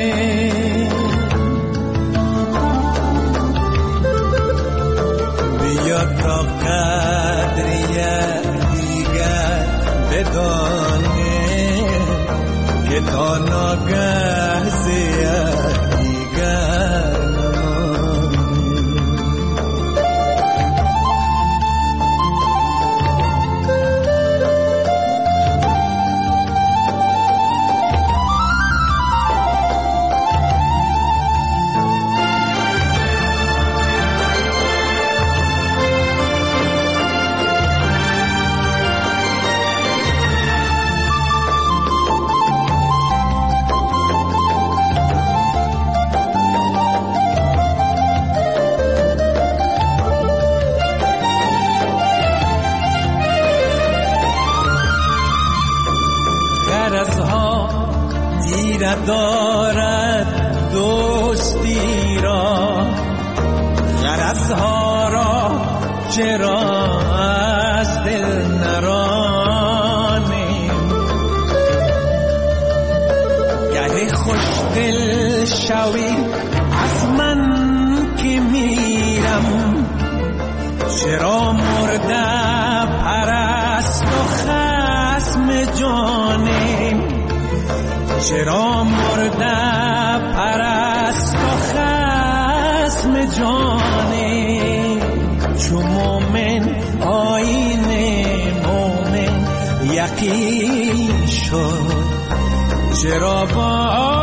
بیا تا قدری بدانه که تا ناگه زیاد دیگر نمانی. ندارد دوستی را، غرضها را چرا از دل نرانیم. گه خوش دل شوی از من که میرم، چرا مرده پرست و خصم جانیم، چرا مرده پرست و خصم جانیم. چو مومن آیین مومن یقین شد، چرا با